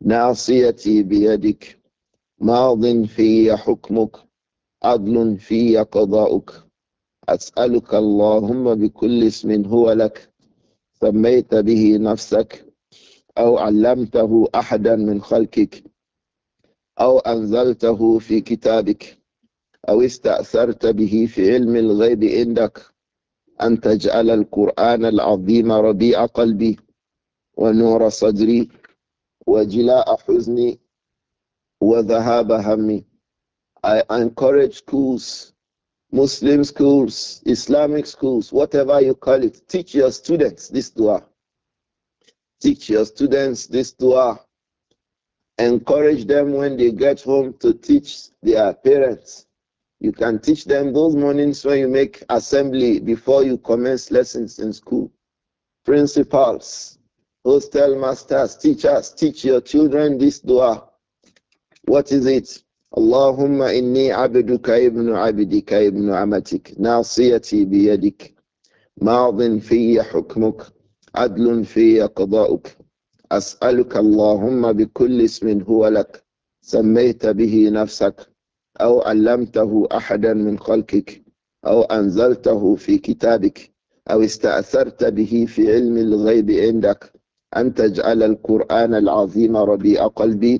ناصيتي بيدك ماض في حكمك عدل في قضاؤك أسألك اللهم بكل اسم هو لك سميت به نفسك أو علمته أحدا من خلقك أو أنزلته في كتابك أو استأثرت به في علم الغيب عندك أن تجعل القرآن العظيم ربيع قلبي ونور صدري وجلاء حزني وذهاب همي. I encourage schools, Muslim schools, Islamic schools, whatever you call it, teach your students this dua. Teach your students this dua. Encourage them when they get home to teach their parents. You can teach them those mornings when you make assembly before you commence lessons in school. Principals, hostel masters, teachers, teach your children this dua. What is it? Allahumma inni abduka ibnu abdika ibnu amatik nasiyati biyadik ماض في حكمك عدل في قضاؤك أسألك اللهم بكل اسم هو لك سميت به نفسك أو علمته أحدا من خلقك أو أنزلته في كتابك أو استأثرت به في علم الغيب عندك أن تجعل القرآن العظيم ربيع قلبي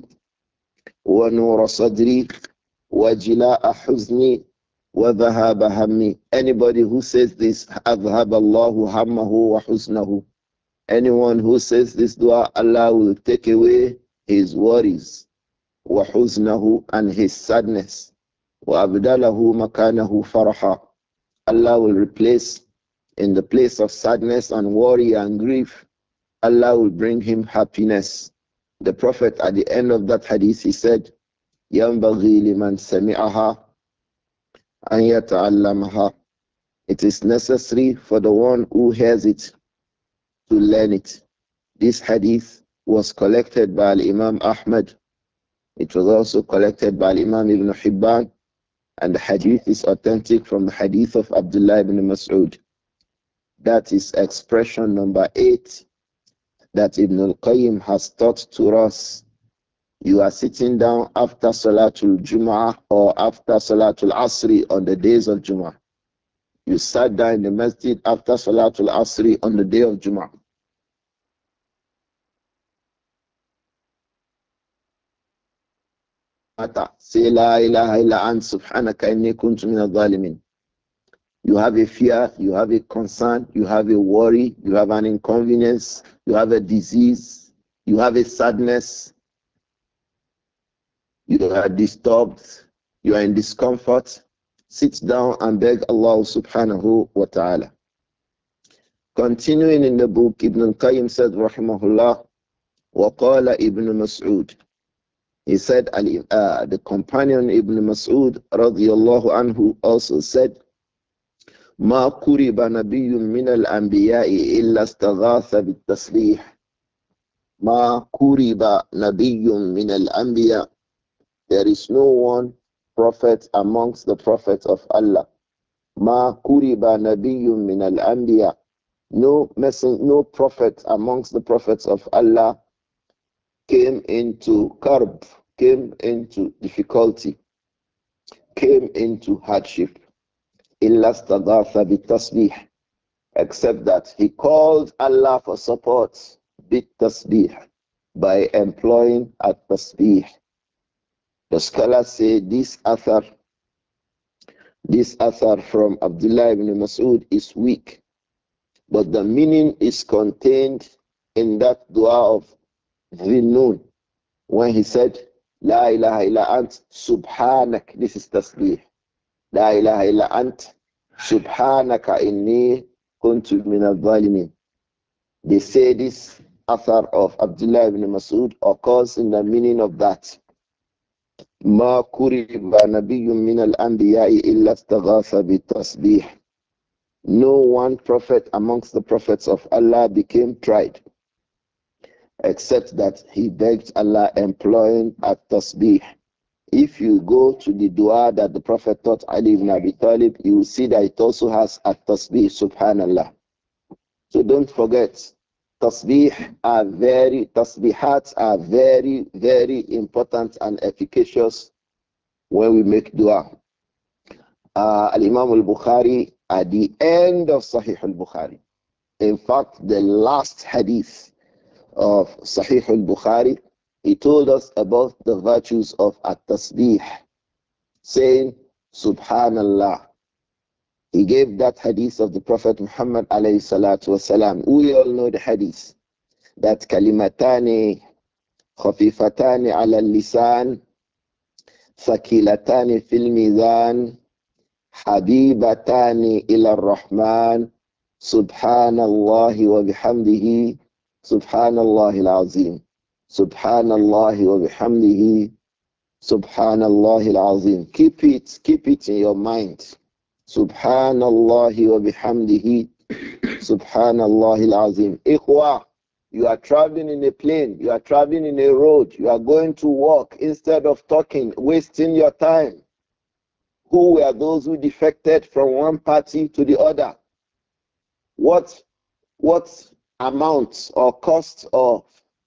ونور صدري وجلاء حزني وذهاب همي. Anybody who says this, أذهب الله همه وحزنه. Anyone who says this dua, Allah will take away his worries, وحزنه, and his sadness, وأبدله مكانه فرحا. Allah will replace in the place of sadness and worry and grief, Allah will bring him happiness. The Prophet at the end of that hadith, he said, ينبغي لمن سمعها أن يتعلمها. It is necessary for the one who hears it to learn it. This hadith was collected by Imam Ahmad. It was also collected by Imam Ibn Hibban, and the hadith is authentic from the hadith of Abdullah ibn Mas'ud. That is expression number 8 that Ibn al-Qayyim has taught to us. You are sitting down after Salatul Jum'ah or after Salatul Asri on the days of Jum'ah. You sat down in the masjid after Salatul Asri on the day of Jum'ah. Say La ilaha illa ant subhanaka inni kuntu min al-zalimin. You have a fear, you have a concern, you have a worry, you have an inconvenience, you have a disease, you have a sadness, you are disturbed, you are in discomfort. Sit down and beg Allah subhanahu wa ta'ala. Continuing in the book, Ibn al-Qayyim said, rahimahullah, وَقَالَ Ibn Mas'ud. He said, the companion Ibn Mas'ud radiyallahu anhu also said, ما قرب نبي من الأنبياء إلا استغاث بالتسبيح. ما قرب نبي من الأنبياء. There is no one prophet amongst the prophets of Allah. ما قرب نبي من الأنبياء. No prophet amongst the prophets of Allah came into karb, came into difficulty, came into hardship. إلا استغاث بالتسبيح. Except that he called Allah for support, بالتسبيح, by employing at-tasbih. The scholars say this author from Abdullah ibn Mas'ud is weak, but the meaning is contained in that dua of Dhinnun, when he said, La ilaha illa ant subhanak. This is tasbih. La ilaha illa ant subhanaka inni kuntu min al-zalimin. They say this author of Abdullah ibn Mas'ud occurs in the meaning of that. ما قرب نبي من الأنبياء إلا استغاث بالتسبيح. No one prophet amongst the prophets of Allah became tried, except that he begged Allah employing at-tasbih. If you go to the dua that the Prophet taught Ali ibn Abi Talib, you will see that it also has at-tasbih, subhanallah. So don't forget, tasbihats are very, very important and efficacious when we make dua. Al-Imam al-Bukhari at the end of Sahih al-Bukhari. In fact, the last hadith of Sahih al-Bukhari, he told us about the virtues of at-tasbih, saying, Subhanallah. He gave that hadith of the Prophet Muhammad alayhi salatu wasalam. We all know the hadith. That kalimatani khafifatani ala lisan thakilatani fil mizan habibatani ila rahman subhanallahi wa bihamdihi subhanallahi al-azim subhanallahi wa bihamdihi subhanallahi al-azim. Keep it in your mind. Subhanallahi wa bihamdihi subhanallahi al-azim. Ikhwa, you are traveling in a plane, you are traveling in a road, you are going to walk instead of talking, wasting your time. Who were those who defected from one party to the other? What amount or cost of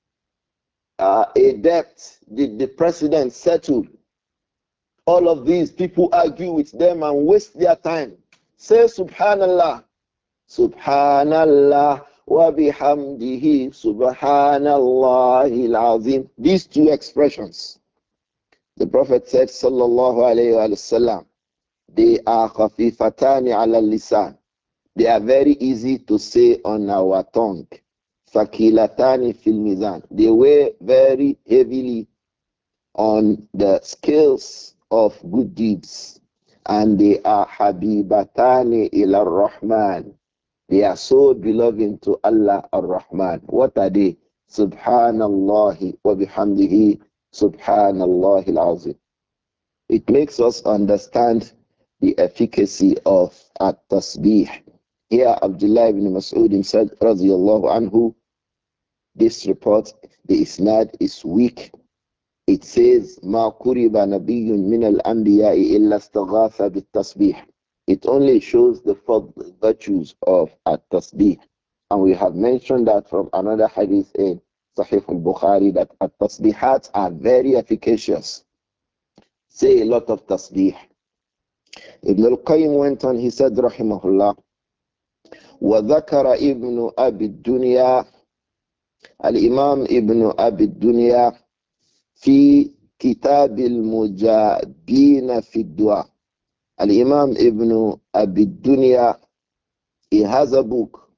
a debt did the president settle? All of these people argue with them and waste their time. Say Subhanallah. Subhanallah wa bihamdihi subhanallahi al-azim. These two expressions. The Prophet said, sallallahu alayhi wa sallam, they are khafifatani ala lisan. They are very easy to say on our tongue. Thakilatani fil mizan. They weigh very heavily on the scales of good deeds. And they are habibatani ila rahman. They are so beloved to Allah ar-Rahman. What are they? Subhanallahi wa bihamdihi subhanallahi al-azim. It makes us understand the efficacy of at-tasbih. Here Abdullah ibn Mas'ud said, radiyallahu anhu, this report, the isnad is weak. It says, Ma kuriba nabiyyun min al-anbiya'i illa istaghatha bit-tasbih. It only shows the virtues of at-tasbih. And we have mentioned that from another hadith in Sahih al-Bukhari that at-tasbihat are very efficacious. Say a lot of tasbih. Ibn al-Qayyim went on, he said, rahimahullah, وذكر ابن أبي الدنيا الإمام ابن أبي الدنيا في كتاب المجابين في الدعاء. Al-Imam Ibn Abi Dunya, he has a book,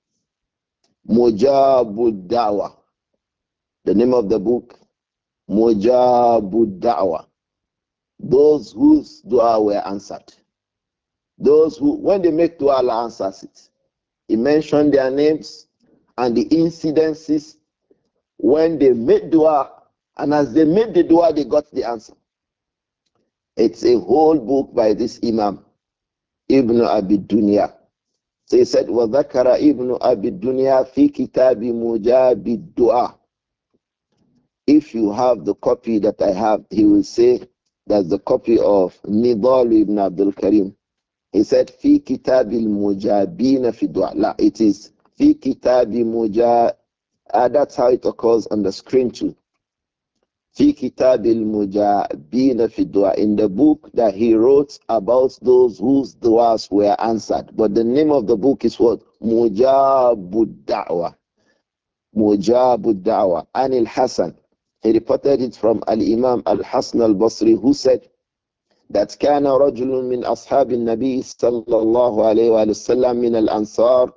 Mujabud Da'wah. The name of the book, Mujabud Da'wah. Those whose dua were answered. Those who, when they make dua, Allah answers it. He mentioned their names and the incidences when they made dua, and as they made the dua, they got the answer. It's a whole book by this Imam, Ibn Abi Dunya. So he said, وَذَكَرَ Ibn Abi Dunya fi كِتَابِ مُجَابِ الدُّعَى. If you have the copy that I have, he will say that's the copy of Nidal ibn Abdul Karim. He said, fi كِتَابِ الْمُجَابِينَ fi الدُّعَى. La, it is fi كِتَابِ مُجَابِ. That's how it occurs on the screen too. في كتاب المجابين في الدعاء, in the book that he wrote about those whose du'as were answered. But the name of the book is what? Mujabud Da'wah. Mujabud Da'wah. Anil Hasan. He reported it from Al-Imam Al-Hasan Al-Basri, who said that كان رجل من أصحاب النبي صلى الله عليه وسلم من الأنصار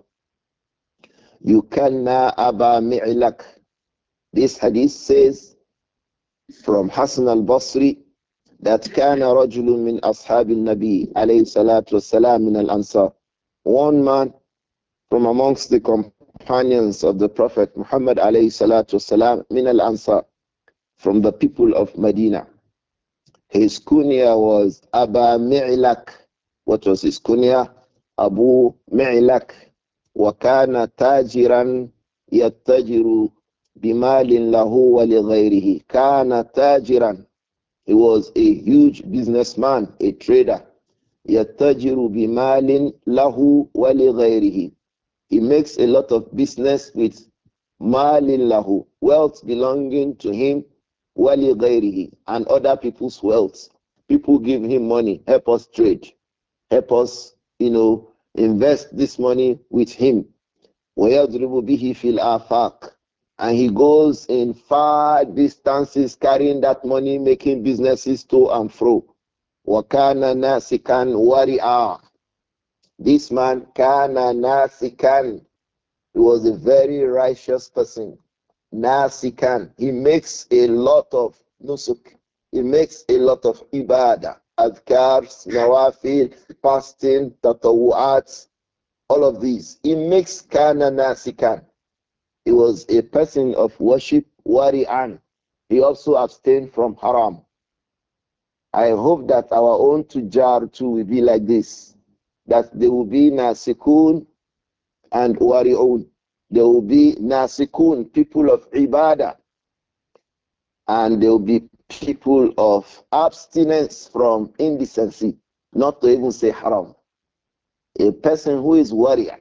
يكنى أبا معلك. This hadith says from Hassan al-Basri that كان رجل من أصحاب النبي عليه الصلاة والسلام من الأنصار. One man from amongst the companions of the Prophet Muhammad عليه الصلاة والسلام من الأنصار, from the people of Medina. His kunya was Aba Mi'lak. What was his kunya? Abu Mi'lak. وكان تاجرا يتجر بمال له ولغيره. كان تاجرا. He was a huge businessman, a trader. يتجر بمال له ولغيره. He makes a lot of business with Malin lahu, wealth belonging to him, wali ghairihi, and other people's wealth. People give him money, help us trade, help us, invest this money with him. وَيَضْرِبُ بِهِ فِي الْآفَاقِ, and he goes in far distances carrying that money, making businesses to and fro. وَكَانَ نَاسِكًا وَرِعًا. This man, kana nasikan, he was a very righteous person. Nasikan, he makes a lot of nusuk, he makes a lot of ibadah, adhkars, nawafil, fasting, tatawu'at, all of these. He makes kana nasikan. He was a person of worship, wari'an. He also abstained from haram. I hope that our own tujar too will be like this, that they will be nasikun and wari'un. There will be nasikun, people of ibadah, and there will be people of abstinence from indecency, not to even say haram. A person who is warrior,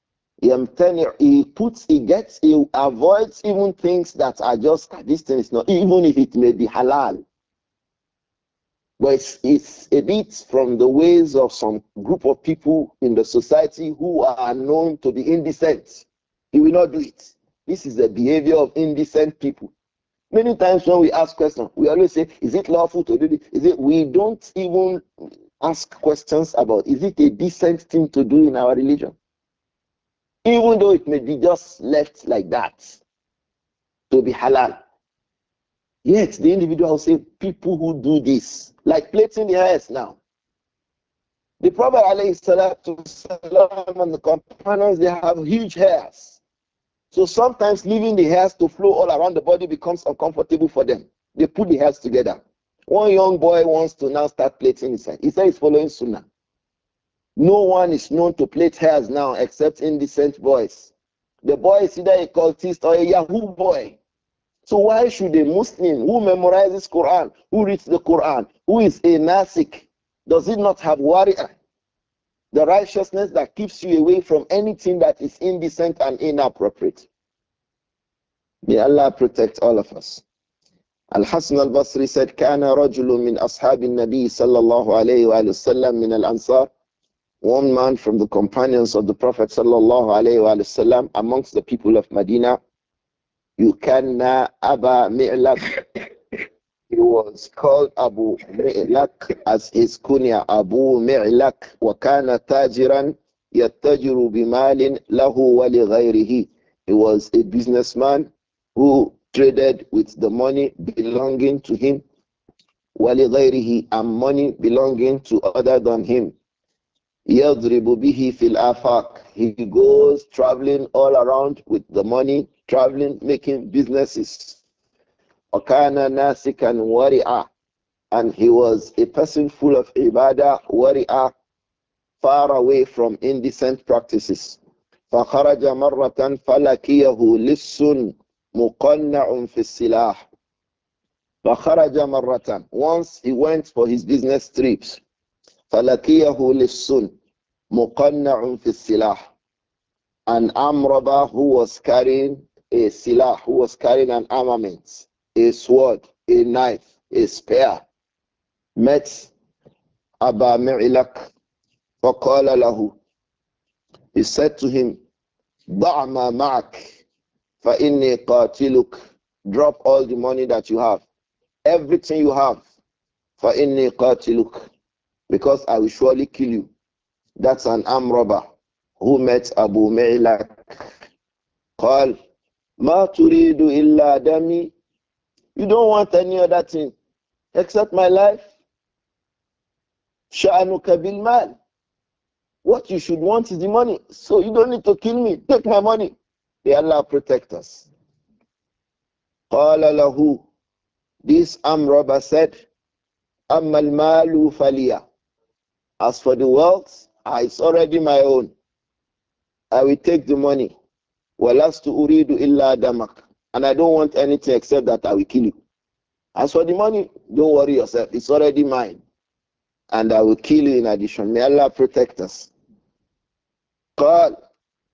he avoids even things that are just, this thing is not, even if it may be halal. But it's a bit from the ways of some group of people in the society who are known to be indecent. He will not do it. This is the behavior of indecent people. Many times when we ask questions, we always say, is it lawful to do this? We don't even ask questions about, is it a decent thing to do in our religion? Even though it may be just left like that, to be halal. Yet the individual will say, people who do this, like plaiting the hairs now. The Prophet ﷺ and the companions, they have huge hairs. So sometimes leaving the hairs to flow all around the body becomes uncomfortable for them. They put the hairs together. One young boy wants to now start plaiting his hair. He said he's following Sunnah. No one is known to plait hairs now except indecent boys. The boy is either a cultist or a Yahoo boy. So why should a Muslim who memorizes Quran, who reads the Quran, who is a Nasik, does it not have warrior? The righteousness that keeps you away from anything that is indecent and inappropriate. May Allah protect all of us. Al-Hasan al-Basri said, كان رجل من أصحاب النبي صلى الله عليه وآله وسلم من الأنصار. One man from the companions of the Prophet sallallahu alayhi wa sallam amongst the people of Medina, Yukanna Aba Mi'lak. He was called Abu Mi'lak as his kunya, Abu Mi'lak, wa kana tajiran yattajiru bimalin lahu wa li ghayrihi. He was a businessman who traded with the money belonging to him, wa li ghayrihi, and money belonging to other than him. يَضْرِبُ بِهِ فِي الْآفَاقِ. He goes traveling all around with the money, traveling, making businesses. وَكَانَ نَاسِكًا وَرِعًا. And he was a person full of ibadah, wari'ah, far away from indecent practices. فَخَرَجَ مَرَّةً فَلَكِيَهُ لِسٌّ مُقَنَّعٌ فِي السِّلَاحِ. فَخَرَجَ مَرَّةً. Once he went for his business trips. فَلَكِيَهُ لِسٌّ مُقَنَّعٌ فِي السِّلَاحِ. An arm robber who was carrying a silah, who was carrying an armament, a sword, a knife, a spear, met Aba Mi'lak فَقَالَ لَهُ. He said to him, ضَعْ مَا مَعَكَ فَإِنِّي قَاتِلُكَ. Drop all the money that you have, everything you have, فَإِنِّي قَاتِلُكَ, because I will surely kill you. That's an arm robber who met Abu Mi'lak. قال ما تريد إلا دمي. You don't want any other thing except my life. شأنك بالمال. What you should want is the money. So you don't need to kill me. Take my money. May Allah protect us. قال له. This arm robber said, أما المال فليا. As for the wealth, it's already my own. I will take the money. وَلَسْتُ أُرِيدُ إِلَّا دَمَكَ. And I don't want anything except that I will kill you. As for the money, don't worry yourself. It's already mine. And I will kill you in addition. May Allah protect us. قال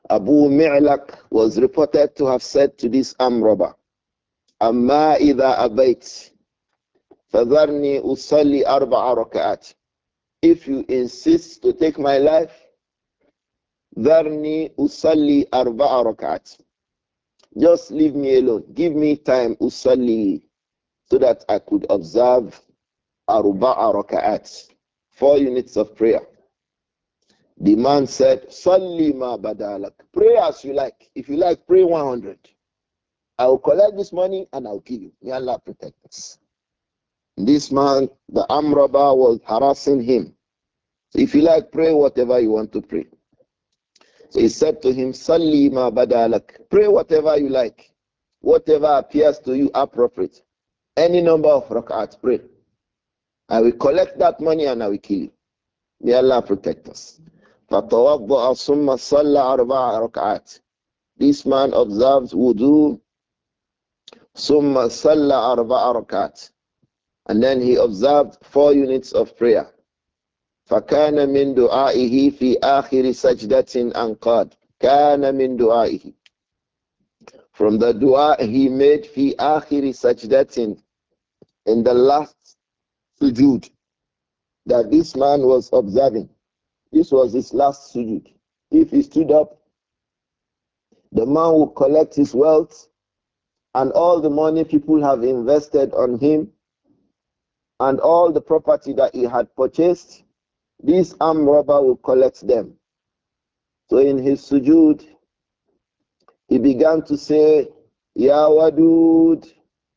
Abu Mi'lak was reported to have said to this armed robber, Amma idha abayt, fadharni usalli arba'a raka'at. If you insist to take my life, dharni usalli arba'a raka'at. Just leave me alone. Give me time, usalli, so that I could observe arba'a raka'at, 4 units of prayer. The man said, Salli ma badalak. Pray as you like. If you like, pray 100. I will collect this money and I'll kill you. May Allah protect us. This man, the armed robber, was harassing him. So if you like, pray whatever you want to pray. So he said to him, Salli ma badalak. Pray whatever you like. Whatever appears to you appropriate. Any number of rak'ats, pray. I will collect that money and I will kill you. May Allah protect us. فَتَوَضَّأَ ثُمَّ صَلَّى أَرْبَعَ رَكْعَاتٍ. This man observes wudu, ثُمَّ صَلَّى أَرْبَعَ رَكْعَاتٍ. And then he observed 4 units of prayer. فَكَانَ مِنْ دُعَائِهِ فِي آخِرِ سَجْدَةٍ أَنْ قَالَ كَانَ مِنْ دُعَائِهِ. From the dua he made فِي آخِرِ سَجْدَةٍ, in the last sujood that this man was observing. This was his last sujood. If he stood up, the man would collect his wealth and all the money people have invested on him and all the property that he had purchased. This armed robber will collect them. So in his sujood, he began to say, Ya Wadud,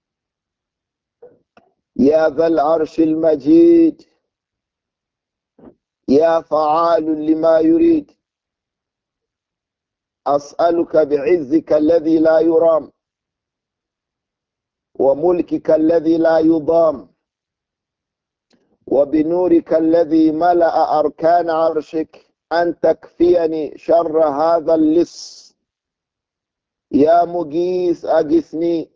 Ya Dhal Arshil Majid, Ya Fa'alun Lima Yurid, As'aluka bi'izzika alladhi la yuram, wa mulkika alladhi la yudam, وبنورك الذي ملأ أركان عرشك أن تكفيني شر هذا اللص يا مجيس أغثني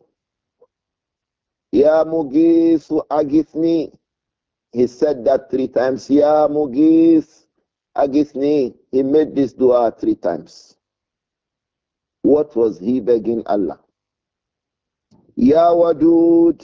يا مجيس أغثني. He said that 3 times. Ya Mugis Agisni. He made this dua 3 times. What was he begging Allah? Ya Wadud,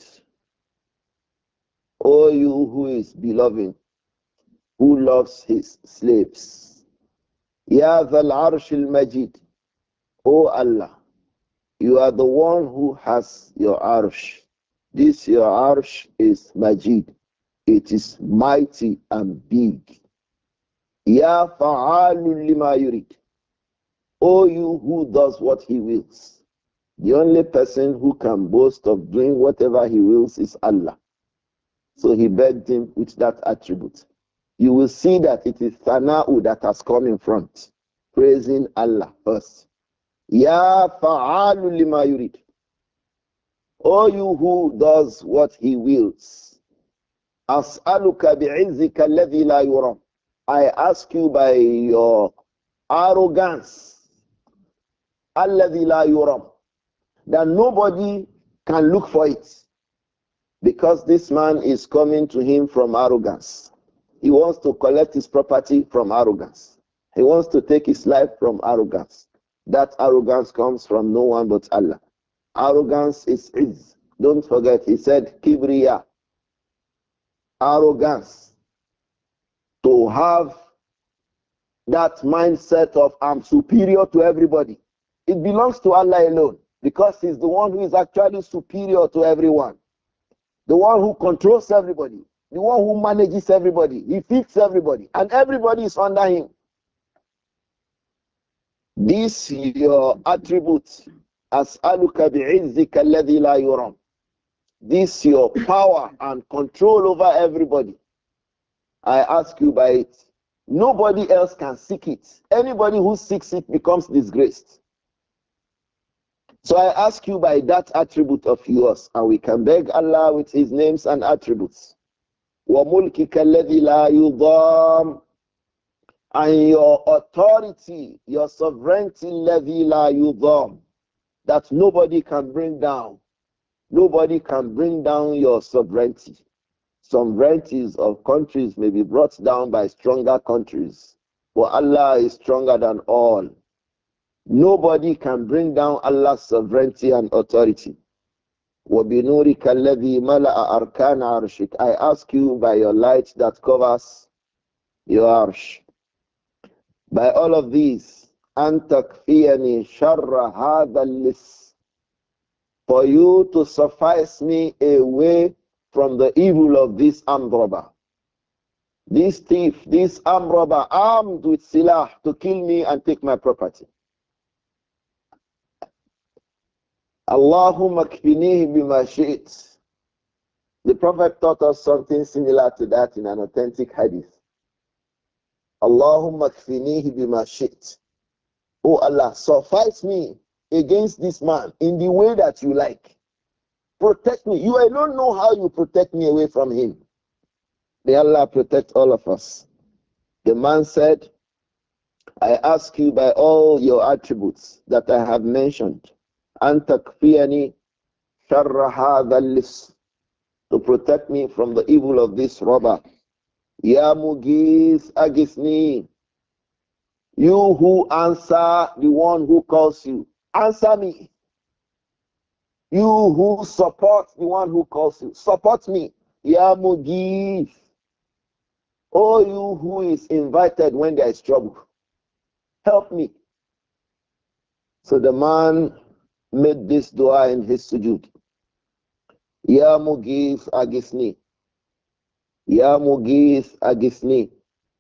O you who is beloved, who loves his slaves. Ya Dhal Arsh al-Majid, O Allah, you are the one who has your arsh. This your arsh is Majid. It is mighty and big. Ya fa'alun lima yurid. O you who does what he wills. The only person who can boast of doing whatever he wills is Allah. So he begged him with that attribute. You will see that it is Thana'u that has come in front. Praising Allah first. Ya fa'alun lima yurid. O you who does what he wills. As'aluka bi'izzika alladhi la yuram. I ask you by your arrogance, alladhi la yuram, that nobody can look for it. Because this man is coming to him from arrogance. He wants to collect his property from arrogance. He wants to take his life from arrogance. That arrogance comes from no one but Allah. Arrogance is izz. Don't forget, he said, kibriya. Arrogance. To have that mindset of I'm superior to everybody. It belongs to Allah alone because He's the one who is actually superior to everyone. The one who controls everybody. The one who manages everybody. He feeds everybody. And everybody is under Him. This is your attribute. As'aluka bi'izzika alladhi la yuram. This your power and control over everybody. I ask you by it. Nobody else can seek it. Anybody who seeks it becomes disgraced. So I ask you by that attribute of yours, and we can beg Allah with His names and attributes. وَمُلْكِكَ الَّذِي لَا يُضَامُ. And your authority, your sovereignty, الَّذِي لَا يُضَامُ, that nobody can bring down. Nobody can bring down your sovereignty. Sovereignties of countries may be brought down by stronger countries, but Allah is stronger than all. Nobody can bring down Allah's sovereignty and authority. وَبِنُورِكَ الَّذِي مَلَأَ أَرْكَانَ عَرْشِكَ. I ask you by your light that covers your arsh. By all of these, أَن تَكْفِيَنِي شَرَّ هَذَا اللِّص. For you to suffice me away from the evil of this armed robber. This thief, this armed robber, armed with silah to kill me and take my property. Allahumma kfinihi bima shi'it. The Prophet taught us something similar to that in an authentic hadith. Allahumma kfinihi bima shi'it. Oh Allah, suffice me against this man in the way that you like. Protect me. You alone know how you protect me away from him. May Allah protect all of us. The man said, I ask you by all your attributes that I have mentioned, أن تكفيني شر هذا اللص, to protect me from the evil of this robber. Ya Mughis Agisni, you who answer the one who calls you, answer me. You who support the one who calls you, support me. Ya Mughis, oh you who is invited when there is trouble, help me. So the man made this dua in his sujood. Ya Mughis Agisni. Ya Mughis Agisni.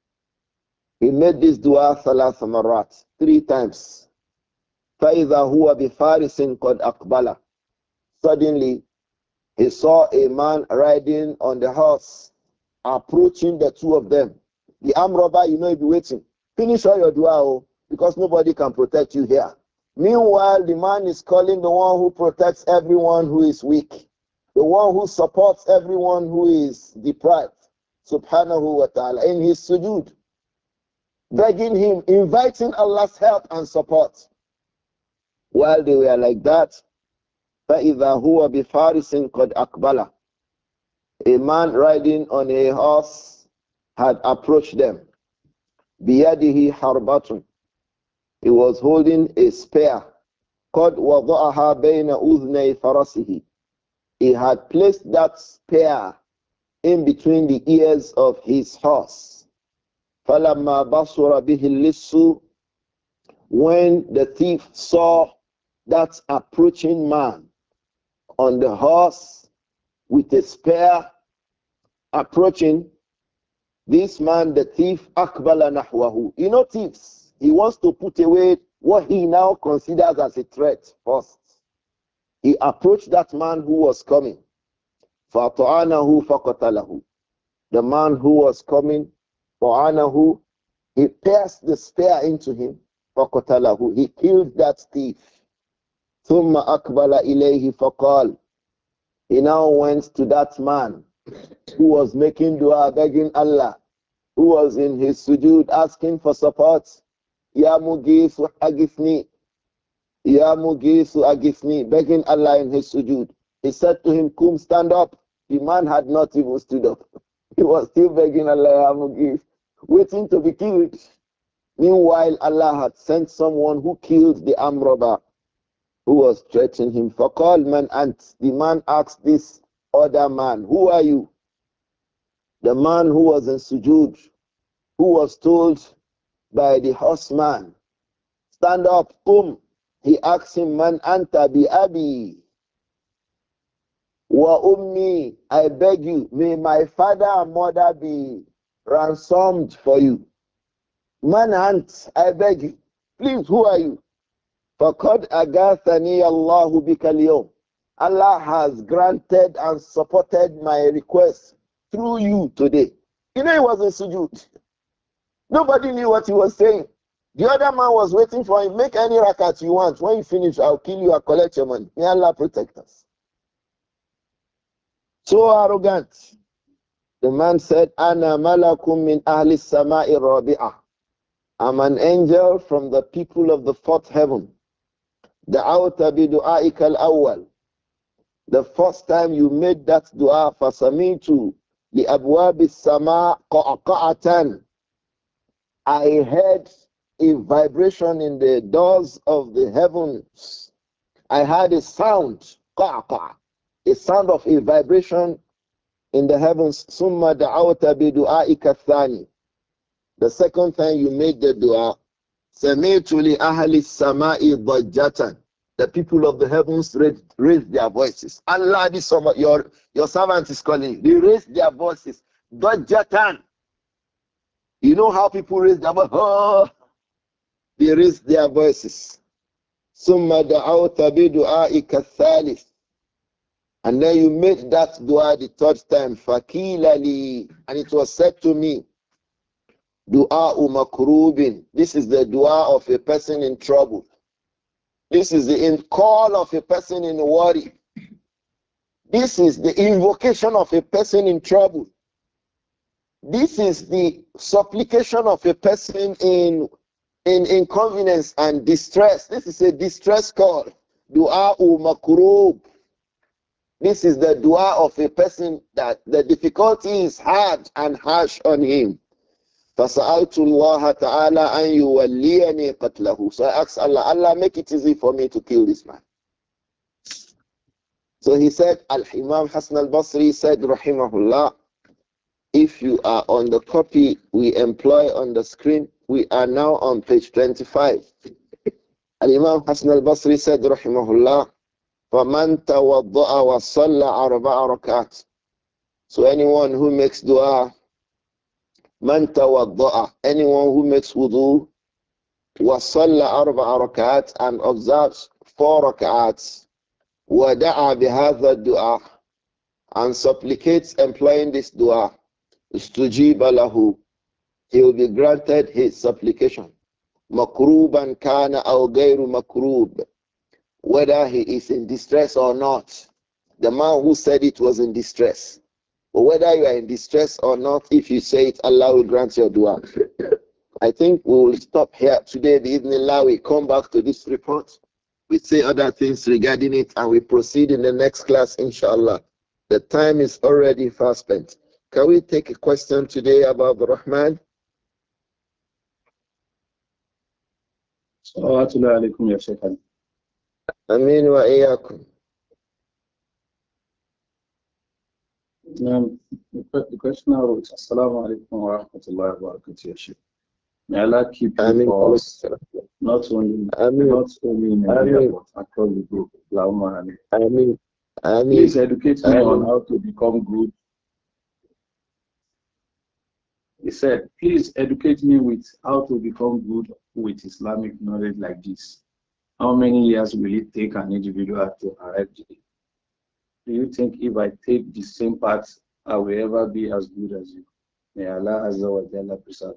He made this dua thalatha marat, 3 times. فَإِذَا هُوَ بِفَارِسٍ قَدْ أَقْبَلَ. Suddenly, he saw a man riding on the horse, approaching the two of them. The armed robber, you know, he'll be waiting. Finish all your dua, because nobody can protect you here. Meanwhile, the man is calling the one who protects everyone who is weak, the one who supports everyone who is deprived, subhanahu wa ta'ala, in his sujood, begging him, inviting Allah's help and support. While they were like that, فَإِذَا هُوَ بِفَارِسٍ قَدْ أَقْبَلَ. A man riding on a horse had approached them. بِيَدِهِ حَرْبَةٌ. He was holding a spear. قَدْ وَضَعَهَا بَيْنَ أُذْنَيْ فَرَسِهِ. He had placed that spear in between the ears of his horse. فَلَمَّا بَصُرَ بِهِ اللِّصُّ. When the thief saw that approaching man on the horse with a spear approaching, this man, the thief, akbala nahwahu. You know thieves, he wants to put away what he now considers as a threat first. He approached that man who was coming. فَطَعَانَهُ فَقَتَلَهُ. The man who was coming, فَطَعَانَهُ, he pierced the spear into him. فَقَتَلَهُ. He killed that thief. ثُمَّ أَقْبَلَ إِلَيْهِ فَقَالَ. He now went to that man who was making dua, begging Allah, who was in his sujood asking for support. Ya Mughis Agisni. Ya Mughis Agisni, begging Allah in his sujood. He said to him, Kum, stand up. The man had not even stood up. He was still begging Allah, Ya Mughis, waiting to be killed. Meanwhile, Allah had sent someone who killed the armed robber who was threatening him. فَقَالْ مَنْ أَنْتَ. The man asked this other man, who are you? The man who was in sujood, who was told by the horseman, stand up, He asked him, Man anta bi abi wa ummi. I beg you, may my father and mother be ransomed for you. Man ant, I beg you. Please, who are you? فَقَدْ أَغَاثَنِيَ اللَّهُ بِكَ الْيَوْمِ. Allah has granted and supported my request through you today. You know, he was in sujood. Nobody knew what he was saying. The other man was waiting for him. Make any rakat you want. When you finish, I'll kill you, I'll collect your money. May Allah protect us. So arrogant. The man said, Ana malakum min ahli sama'i rabi'ah. I'm an angel from the people of the 4th heaven. Da'awta bi du'aika al-awwal. The first time you made that dua, fasamitu li abwab as-sama' qa'qa'atan. I heard a vibration in the doors of the heavens. I heard a sound, a sound of a vibration in the heavens. Summa da'awta bi du'aika thani. The second time you make the dua, Sami'tu li ahli samai dhajjatan. The people of the heavens raise their voices. Allah, your servant is calling. They raise their voices. Dhajjatan. You know how people raise their voice? Oh, they raise their voices. Summa da'awta bi du'aika thalith. And then you made that dua the third time. Fakila li. And it was said to me, Dua makrubin. This is the dua of a person in trouble. This is the call of a person in worry. This is the invocation of a person in trouble. This is the supplication of a person in inconvenience and distress. This is a distress call. Dua makrub. This is the dua of a person that the difficulty is hard and harsh on him. فَسَأَلْتُ اللَّهَ تَعَالَى أَنْ يُوَلِّيَنِي قَتْلَهُ. So I asked Allah, Allah, make it easy for me to kill this man. So he said, Al-Imam Hassan al-Basri said, Rahimahullah, if you are on the copy we employ on the screen, we are now on page 25. Al-Imam Hassan al-Basri said, Rahimahullah, فَمَنْ تَوَضَّأَ وَصَلَّ أَرْبَعَ رَكَعَاتٍ. So anyone who makes dua, Man tawadda'a, anyone who makes wudu, wasalla arba'a rak'at, and observes 4 rak'ats, wada'a bihadha du'a, and supplicates employing this dua, istujiba lahu, he will be granted his supplication. Makruban kana aw ghayru makrub, whether he is in distress or not. The man who said it was in distress. But whether you are in distress or not, if you say it, Allah will grant your dua. I think we will stop here today. Bismillah, we come back to this report. We say other things regarding it and we proceed in the next class, inshallah. The time is already fast spent. Can we take a question today about the Rahman? Salawatullahi alaikum ya Shaykhan. Ameen wa iyaakum. The questioner wrote, Assalamu alaikum wa rahmatullahi wa barakatuh, ya Shaykh. May Allah keep you for us, not only in Nigeria, but across the globe. Ameen. Please educate me on how to become good. He said, please educate me with how to become good with Islamic knowledge like this. How many years will it take an individual to arrive there? Do you think if I take the same path, I will ever be as good as you? May Allah Azza wa Jalla preserve.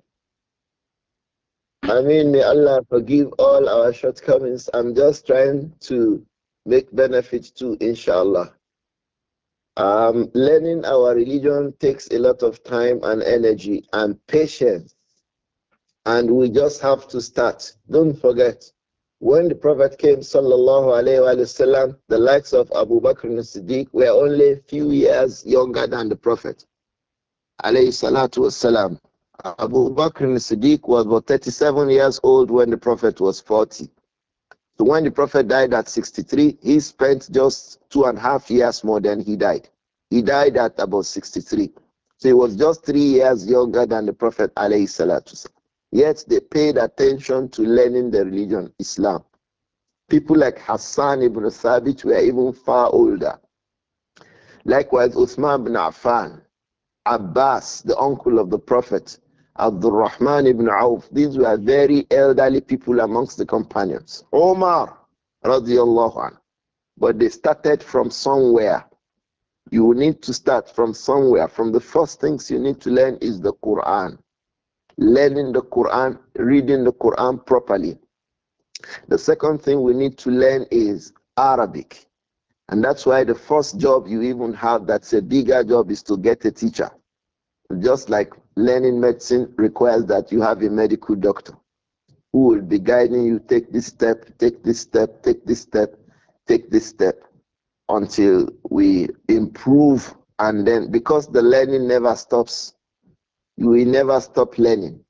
May Allah forgive all our shortcomings. I'm just trying to make benefit too, inshallah. Learning our religion takes a lot of time and energy and patience. And we just have to start. Don't forget, when the Prophet came, sallallahu alayhi wa sallam, the likes of Abu Bakr and Siddiq were only a few years younger than the Prophet, alayhi salatu wasalam. Abu Bakr and Siddiq was about 37 years old when the Prophet was 40. So when the Prophet died at 63, he spent just 2.5 years more than he died. He died at about 63. So he was just 3 years younger than the Prophet, alayhi salatu wasalam. Yet they paid attention to learning the religion, Islam. People like Hassan ibn Thabit were even far older. Likewise, Uthman ibn Affan, Abbas, the uncle of the Prophet, Abdul Rahman ibn Auf, these were very elderly people amongst the companions. Omar, radiallahu anhu. But they started from somewhere. You need to start from somewhere. From the first things you need to learn is the Quran. Learning the Quran, reading the Quran properly. The second thing we need to learn is Arabic. And that's why the first job you even have that's a bigger job is to get a teacher. Just like learning medicine requires that you have a medical doctor who will be guiding you, take this step, take this step, take this step, take this step, until we improve. And then because the learning never stops, you will never stop learning.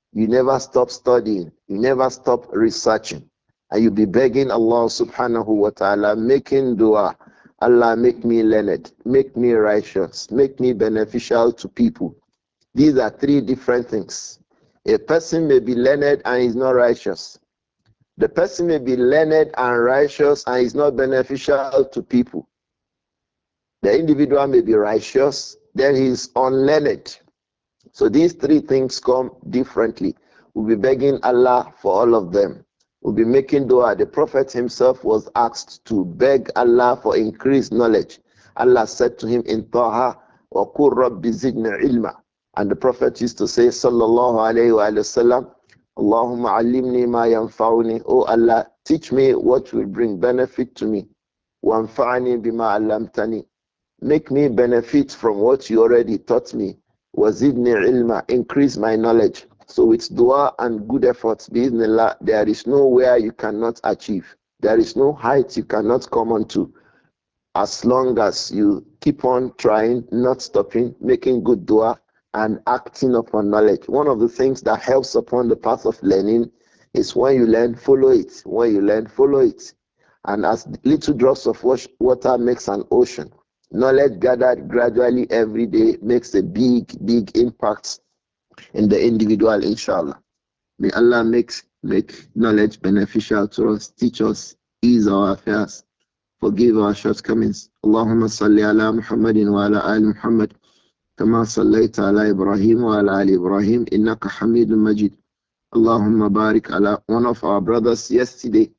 You never stop studying. You never stop researching. And you be begging Allah subhanahu wa ta'ala, making dua. Allah, make me learned, make me righteous, make me beneficial to people. These are three different things. A person may be learned and is not righteous. The person may be learned and righteous and is not beneficial to people. The individual may be righteous, then he is unlearned. So these three things come differently. We'll be begging Allah for all of them. We'll be making dua. The Prophet himself was asked to beg Allah for increased knowledge. Allah said to him in Taha, وَقُلْ رَبِّ زِدْنِ عِلْمًا. And the Prophet used to say, Sallallahu Alaihi Wasallam, Allahumma allimni ma yanfa'uni. Oh Allah, teach me what will bring benefit to me. وَانْفَعْنِي بِمَا عَلَّمْتَنِي. Make me benefit from what you already taught me. Wazidni ilma, increase my knowledge. So with dua and good efforts, bismillah, there is nowhere you cannot achieve. There is no height you cannot come onto. As long as you keep on trying, not stopping, making good dua and acting upon knowledge. One of the things that helps upon the path of learning is when you learn, follow it. When you learn, follow it. And as little drops of water makes an ocean, knowledge gathered gradually every day makes a big, big impact in the individual, inshallah. May Allah make knowledge beneficial to us, teach us, ease our affairs, forgive our shortcomings. Allahumma salli ala Muhammadin wa ala ali Muhammad. كما صليت على إبراهيم وعلى آل إبراهيم إنك حميد مجيد. اللهم بارك على one of our brothers yesterday.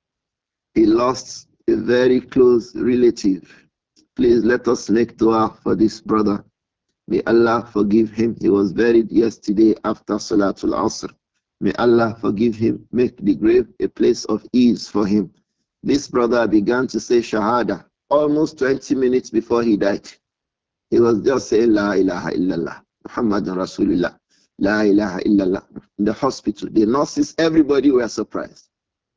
He lost a very close relative. Please let us make dua for this brother. May Allah forgive him. He was buried yesterday after Salatul Asr. May Allah forgive him, make the grave a place of ease for him. This brother began to say Shahada almost 20 minutes before he died. He was just saying La ilaha illallah, Muhammadan Rasulullah, La ilaha illallah. In the hospital, the nurses, everybody were surprised.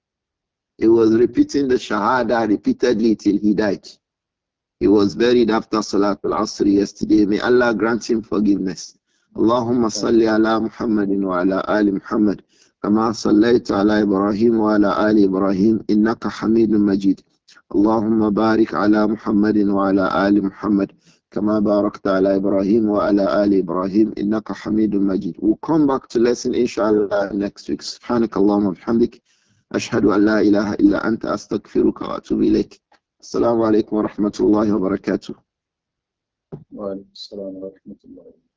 He was repeating the Shahada repeatedly till he died. He was buried after Salatul Asr yesterday. May Allah grant him forgiveness. Allahumma salli ala Muhammadin wa ala ali Muhammad. Kama sallayta ala Ibrahim wa ala ali Ibrahim. Innaka hamidun majid. Allahumma barik ala Muhammadin wa ala ali Muhammad. Kama barakta ala Ibrahim wa ala ali Ibrahim. Innaka hamidun majid. We'll come back to lesson inshallah next week. Subhanakallahumma bihamdik. Ashhadu an la ilaha illa anta astaghfiruka wa atubu ilayk. السلام عليكم ورحمة الله وبركاته. وعليكم السلام ورحمة الله.